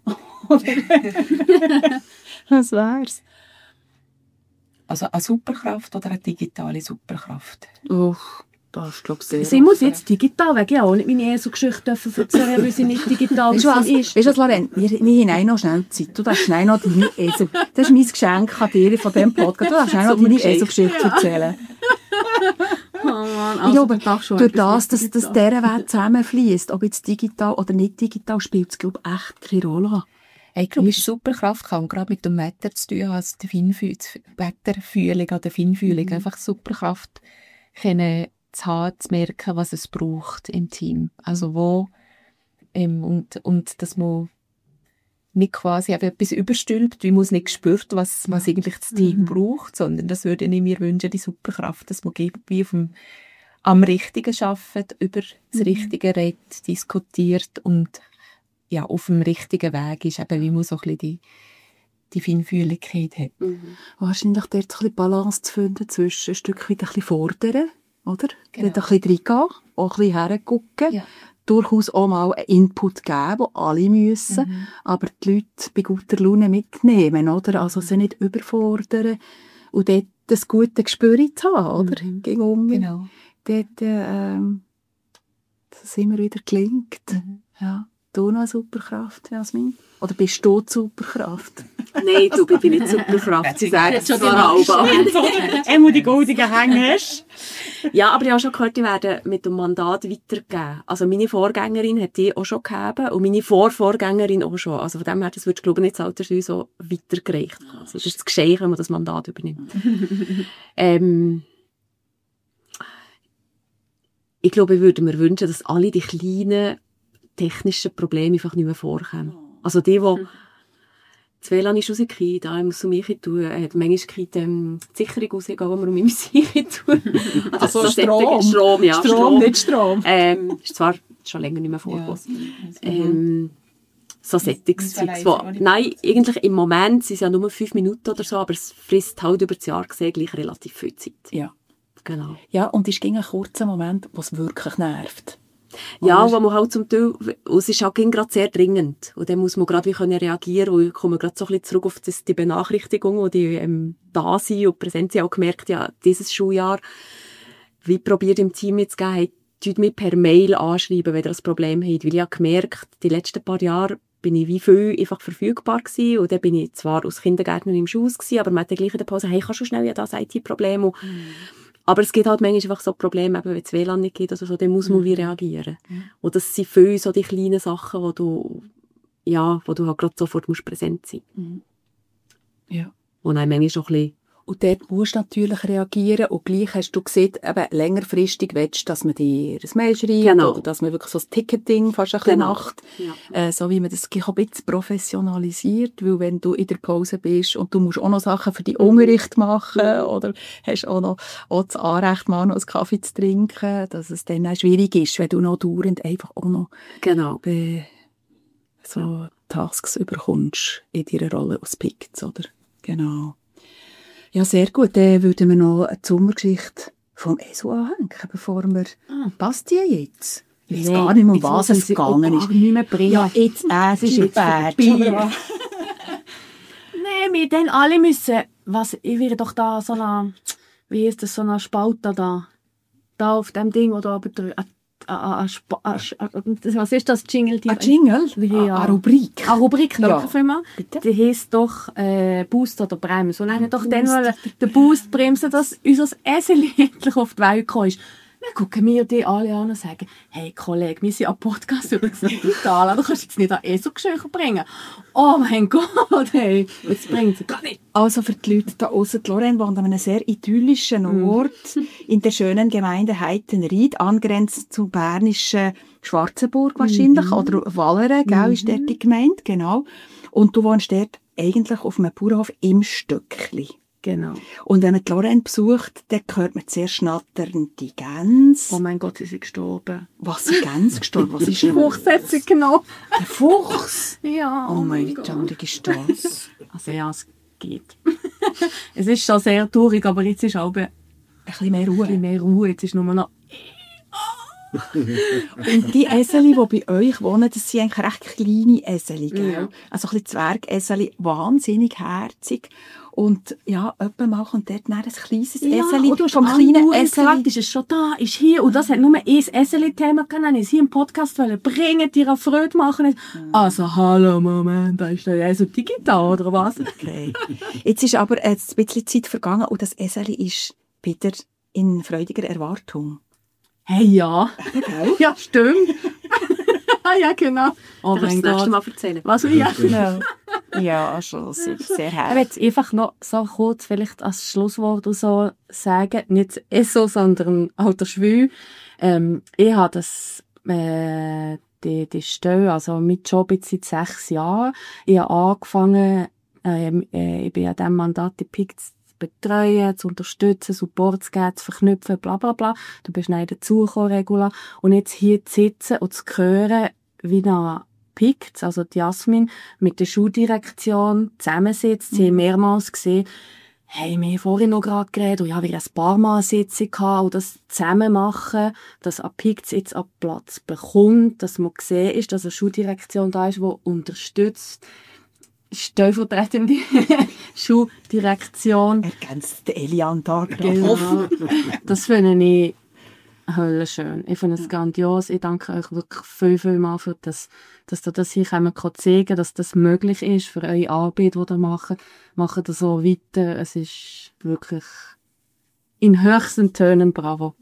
Was wär's? Also eine Superkraft oder eine digitale Superkraft? Das ist, glaube ich, sehr... Sie muss jetzt digital weg. Ich auch nicht meine ESO-Geschichte erzählen, weil sie nicht digital ist. Weißt du was, Loren? Wir haben noch schnell Zeit. Du darfst schnell noch deine ESO... Das ist mein Geschenk an dir von diesem Podcast. Du darfst schnell noch deine ESO-Geschichte erzählen. Oh Mann, also, ich glaube, durch das, dass dieser Weg zusammenfließt, ob jetzt digital oder nicht digital, spielt es, glaube ich, echt keine Rolle. Ich glaube, Superkraft kann gerade mit dem Wetter zu tun haben, also die Wetterfühlung oder Feinfühlung. Einfach Superkraft können zu haben, zu merken, was es braucht im Team. Also wo, und dass man nicht quasi etwas überstülpt, wie man es nicht spürt, was eigentlich das Team braucht, sondern das würde ich mir wünschen, die Superkraft, dass man wie am Richtigen arbeitet, über das Richtige redet, diskutiert und ja, auf dem richtigen Weg ist, eben, wie man so ein bisschen die Feinfühligkeit hat. Wahrscheinlich dort ein bisschen Balance zu finden zwischen ein Stück weit ein bisschen fordern, oder? Genau. Dort ein bisschen reingehen, auch ein bisschen hergucken, durchaus auch mal einen Input geben, den alle müssen, aber die Leute bei guter Laune mitnehmen, oder? Also sie nicht überfordern und dort das gute Gespür zu haben, oder? Genau. Dort, dass es immer wieder gelingt. Ja. Du noch eine Superkraft, Jasmin? Oder bist du die Superkraft? Nein, du bist nicht Superkraft. Sie sagen es zwar Alba. Einmal die goldenen Hänge hast. Ja, aber ich habe schon gehört, die werden mit dem Mandat weitergeben. Also meine Vorgängerin hat die auch schon gegeben und meine Vorvorgängerin auch schon. Also von dem her, das wird, glaube ich, nicht Alterswil so weitergereicht. Also das ist das Geschenk, wenn man das Mandat übernimmt. Ich glaube, ich würde mir wünschen, dass alle die kleinen technischen Probleme einfach nicht mehr vorkommen. Also die das WLAN ist rausgekommen, da muss um mich tun, manchmal die Sicherung rausgehen, wo wir um mich tun. Also Strom, ja. Strom, nicht Strom. Ist zwar schon länger nicht mehr vorgekommen. So Sättigungszeugs. Nein, eigentlich im Moment sind es ja nur 5 Minuten oder so, aber es frisst halt über das Jahr gesehen gleich relativ viel Zeit. Ja. Genau. Ja, und es ging ein kurzer Moment, wo es wirklich nervt. Ja, wo man halt zum Teil, und es ist auch gerade sehr dringend. Und dann muss man gerade wie können reagieren. Und ich komme gerade so ein bisschen zurück auf die Benachrichtigungen, die da sind und präsent sind. Ich habe auch gemerkt, ja, dieses Schuljahr, wie probiert im Team jetzt zu gehen, tut mich per Mail anschreiben, wenn ihr ein Problem habt. Weil ich habe gemerkt, die letzten paar Jahre bin ich wie viel einfach verfügbar gewesen. Und dann bin ich zwar als Kindergärtnerin im Schulhaus gewesen, aber man hat dann gleich in der Pause, hey, kannst du schnell, ja, das IT-Problem. Aber es gibt halt manchmal einfach so Probleme, eben, wenn es WLAN nicht gibt oder so, dann muss man wie reagieren. Und das sind viele so die kleinen Sachen, wo du halt gerade sofort präsent sein musst. Ja. Und dann manchmal auch ein bisschen. Und dort musst du natürlich reagieren. Und gleich hast du gesehen, eben längerfristig willst du, dass man dir ein Mail schreibt. Genau. Oder dass man wirklich so ein Ticketing fast ein bisschen macht. Ja. So wie man das ein bisschen professionalisiert. Weil wenn du in der Pause bist und du musst auch noch Sachen für die Unterricht machen oder hast auch noch das Anrecht, mal noch einen Kaffee zu trinken, dass es dann auch schwierig ist, wenn du noch dauernd einfach auch noch so Tasks überkommst in deiner Rolle als Picts, oder? Genau. Ja, sehr gut. Dann würden wir noch eine Sommergeschichte vom ESO anhängen, bevor wir... Passt die jetzt? Ich weiß gar nicht mehr, um was es gegangen ist. Nicht mehr bringen. Ja, jetzt, es ist ein Badge. Nein, wir dann alle müssen... Ich wäre doch da so eine... Wie ist das, so eine Spalte da? Da auf dem Ding, oder was ist das, Jingle? Ein Jingle? Ja. Eine Rubrik? Eine Rubrik, Ja. danke vielmals. Die heisst doch Boost oder Bremse. Und dann doch dann wollen den Boost bremsen, dass unser Eseli endlich auf die Welt gekommen ist. Dann gucken wir die alle an und sagen, hey Kollege, wir sind am Podcast über das Digitale, du kannst jetzt nicht an ESO-Geschichte bringen. Oh mein Gott, hey, jetzt bringt es gar nicht. Also für die Leute da aussen, Lorraine wohnt an einem sehr idyllischen Ort in der schönen Gemeinde Heitenried, angrenzend zum bernischen Schwarzenburg wahrscheinlich, oder Walleren, gell, ist dort die Gemeinde, genau. Und du wohnst dort eigentlich auf einem Bauernhof im Stöckli. Genau. Und wenn man die Lorraine besucht, dann hört man zuerst schnatternde Gänse. Oh mein Gott, sie sind gestorben. Was, sind Gänse gestorben? Was ist Fuchs hat sie genommen. Der Fuchs? Ja. Oh mein Gott, ist das? Also ja, es geht. Es ist schon sehr traurig, aber jetzt ist auch ein bisschen mehr Ruhe. Jetzt ist nur noch... Und die Eseli, die bei euch wohnen, das sind eigentlich recht kleine Eseli, gell? Ja. Also ein bisschen Zwergeseli, wahnsinnig herzig. Und ja, jemand mal kommt dort ein kleines Eseli. Und du hast vom kleinen Eseli. Ist es schon da, ist hier. Und das hat nur ein Eseli-Thema gehabt. Ich hier im Podcast bringen, dir eine Freude machen. Also, hallo, Moment, da ist der Esel digital, oder was? Okay. Jetzt ist aber ein bisschen Zeit vergangen und das Eseli ist wieder in freudiger Erwartung. Hey, ja. Okay. Ja, stimmt. Ja, genau. Oh, das nächste Mal erzählen. Was ja. Genau. Ja, also sehr herzlich. Ich möchte einfach noch so kurz vielleicht als Schlusswort so sagen, nicht ESO, sondern Alter Schwül. Ich habe das, die Stelle, also mein Job jetzt seit 6 Jahren. Ich habe angefangen, ich bin an diesem Mandat die Picts zu betreuen, zu unterstützen, Support zu geben, zu verknüpfen, bla bla bla. Du bist dann dazugekommen, Regula. Und jetzt hier zu sitzen und zu hören, wie eine Picts, also die Jasmin, mit der Schuldirektion zusammensitzt. Sie haben mehrmals gesehen, hey, wir haben vorhin noch gerade geredet, und ja, wir haben ein paar Mal eine Sitzung gehabt, und das zusammen machen, dass eine Picts jetzt einen Platz bekommt, dass man gesehen ist, dass eine Schuldirektion da ist, die unterstützt. Stellvertretende Schuldirektion. Ergänzt Elian da genau. Das finde ich höllenschön. Ich finde es grandios. Ich danke euch wirklich viel mal für das, dass ihr das hier zeigen, dass das möglich ist für eure Arbeit, die ihr macht. Macht das so weiter. Es ist wirklich in höchsten Tönen bravo.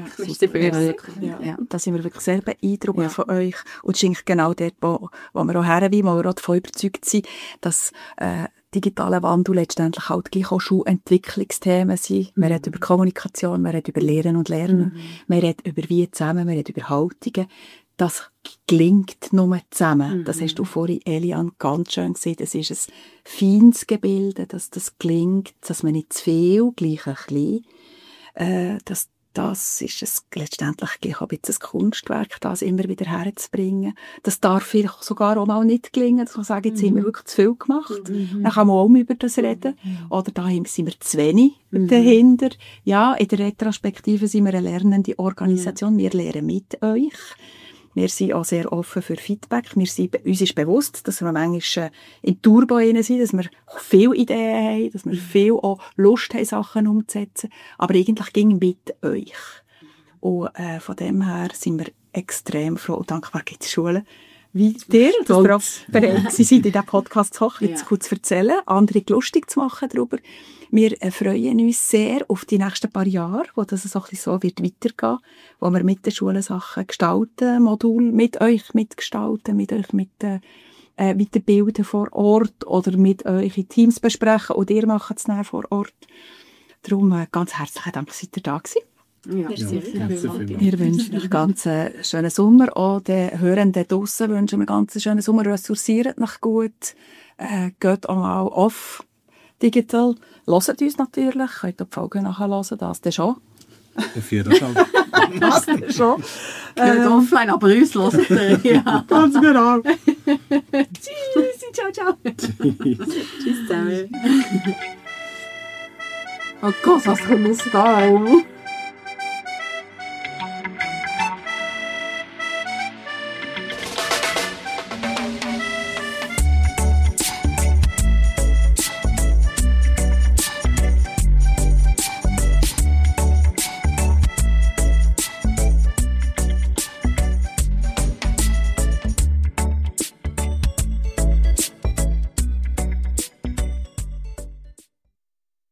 Ja, da sind wir wirklich sehr beeindruckt von euch. Und es ist eigentlich genau dort, wo wir auch herwollen, wo wir auch davon überzeugt sind, dass digitaler Wandel letztendlich halt gleich auch Schulentwicklungsthemen sind. Man redet über Kommunikation, man redet über Lehren und Lernen, man redet über wie zusammen, man redet über Haltungen. Das gelingt nur zusammen. Das hast du vorhin, Elian, ganz schön gesehen. Das ist ein feines Gebilde, dass das gelingt, dass man nicht zu viel, gleich ein bisschen, dass das ist letztendlich auch ein bisschen ein Kunstwerk, das immer wieder herzubringen. Das darf vielleicht sogar auch mal nicht gelingen, dass man sagt, jetzt haben wir wirklich zu viel gemacht. Dann kann man auch über das reden. Oder da sind wir zu wenig dahinter. Ja, in der Retrospektive sind wir eine lernende Organisation. Wir lernen mit euch. Wir sind auch sehr offen für Feedback. Uns ist bewusst, dass wir manchmal im Turbo sind, dass wir viele Ideen haben, dass wir viel auch Lust haben, Sachen umzusetzen. Aber eigentlich ging mit euch. Und von dem her sind wir extrem froh und dankbar. Gibt es Schulen wie dir, dass ihr auch bereit seid, in diesem Podcast zu kurz zu erzählen, andere lustig zu machen darüber. Wir freuen uns sehr auf die nächsten paar Jahre, wo das so wird weitergehen, wo wir mit den Schulen Sachen gestalten, Modul mit euch mitgestalten, mit euch weiterbilden vor Ort oder mit euch in Teams besprechen und ihr macht es dann vor Ort. Darum ganz herzlichen Dank, dass ihr da gewesen. Ja, Wir wünschen euch ganz einen schönen Sommer. Auch den Hörenden draussen wünschen wir ganz einen schönen Sommer. Ressourciert noch gut. Geht auch mal off digital. Hört uns natürlich. Könnt ihr die Folgen nachhören. Das dann schon. Dafür das auch. Das dann schon. Geht offline, aber uns hört ihr. Ja. Ganz genau. Tschüss. Ciao, ciao. Tschüss zusammen. Oh Gott, was kommt uns da?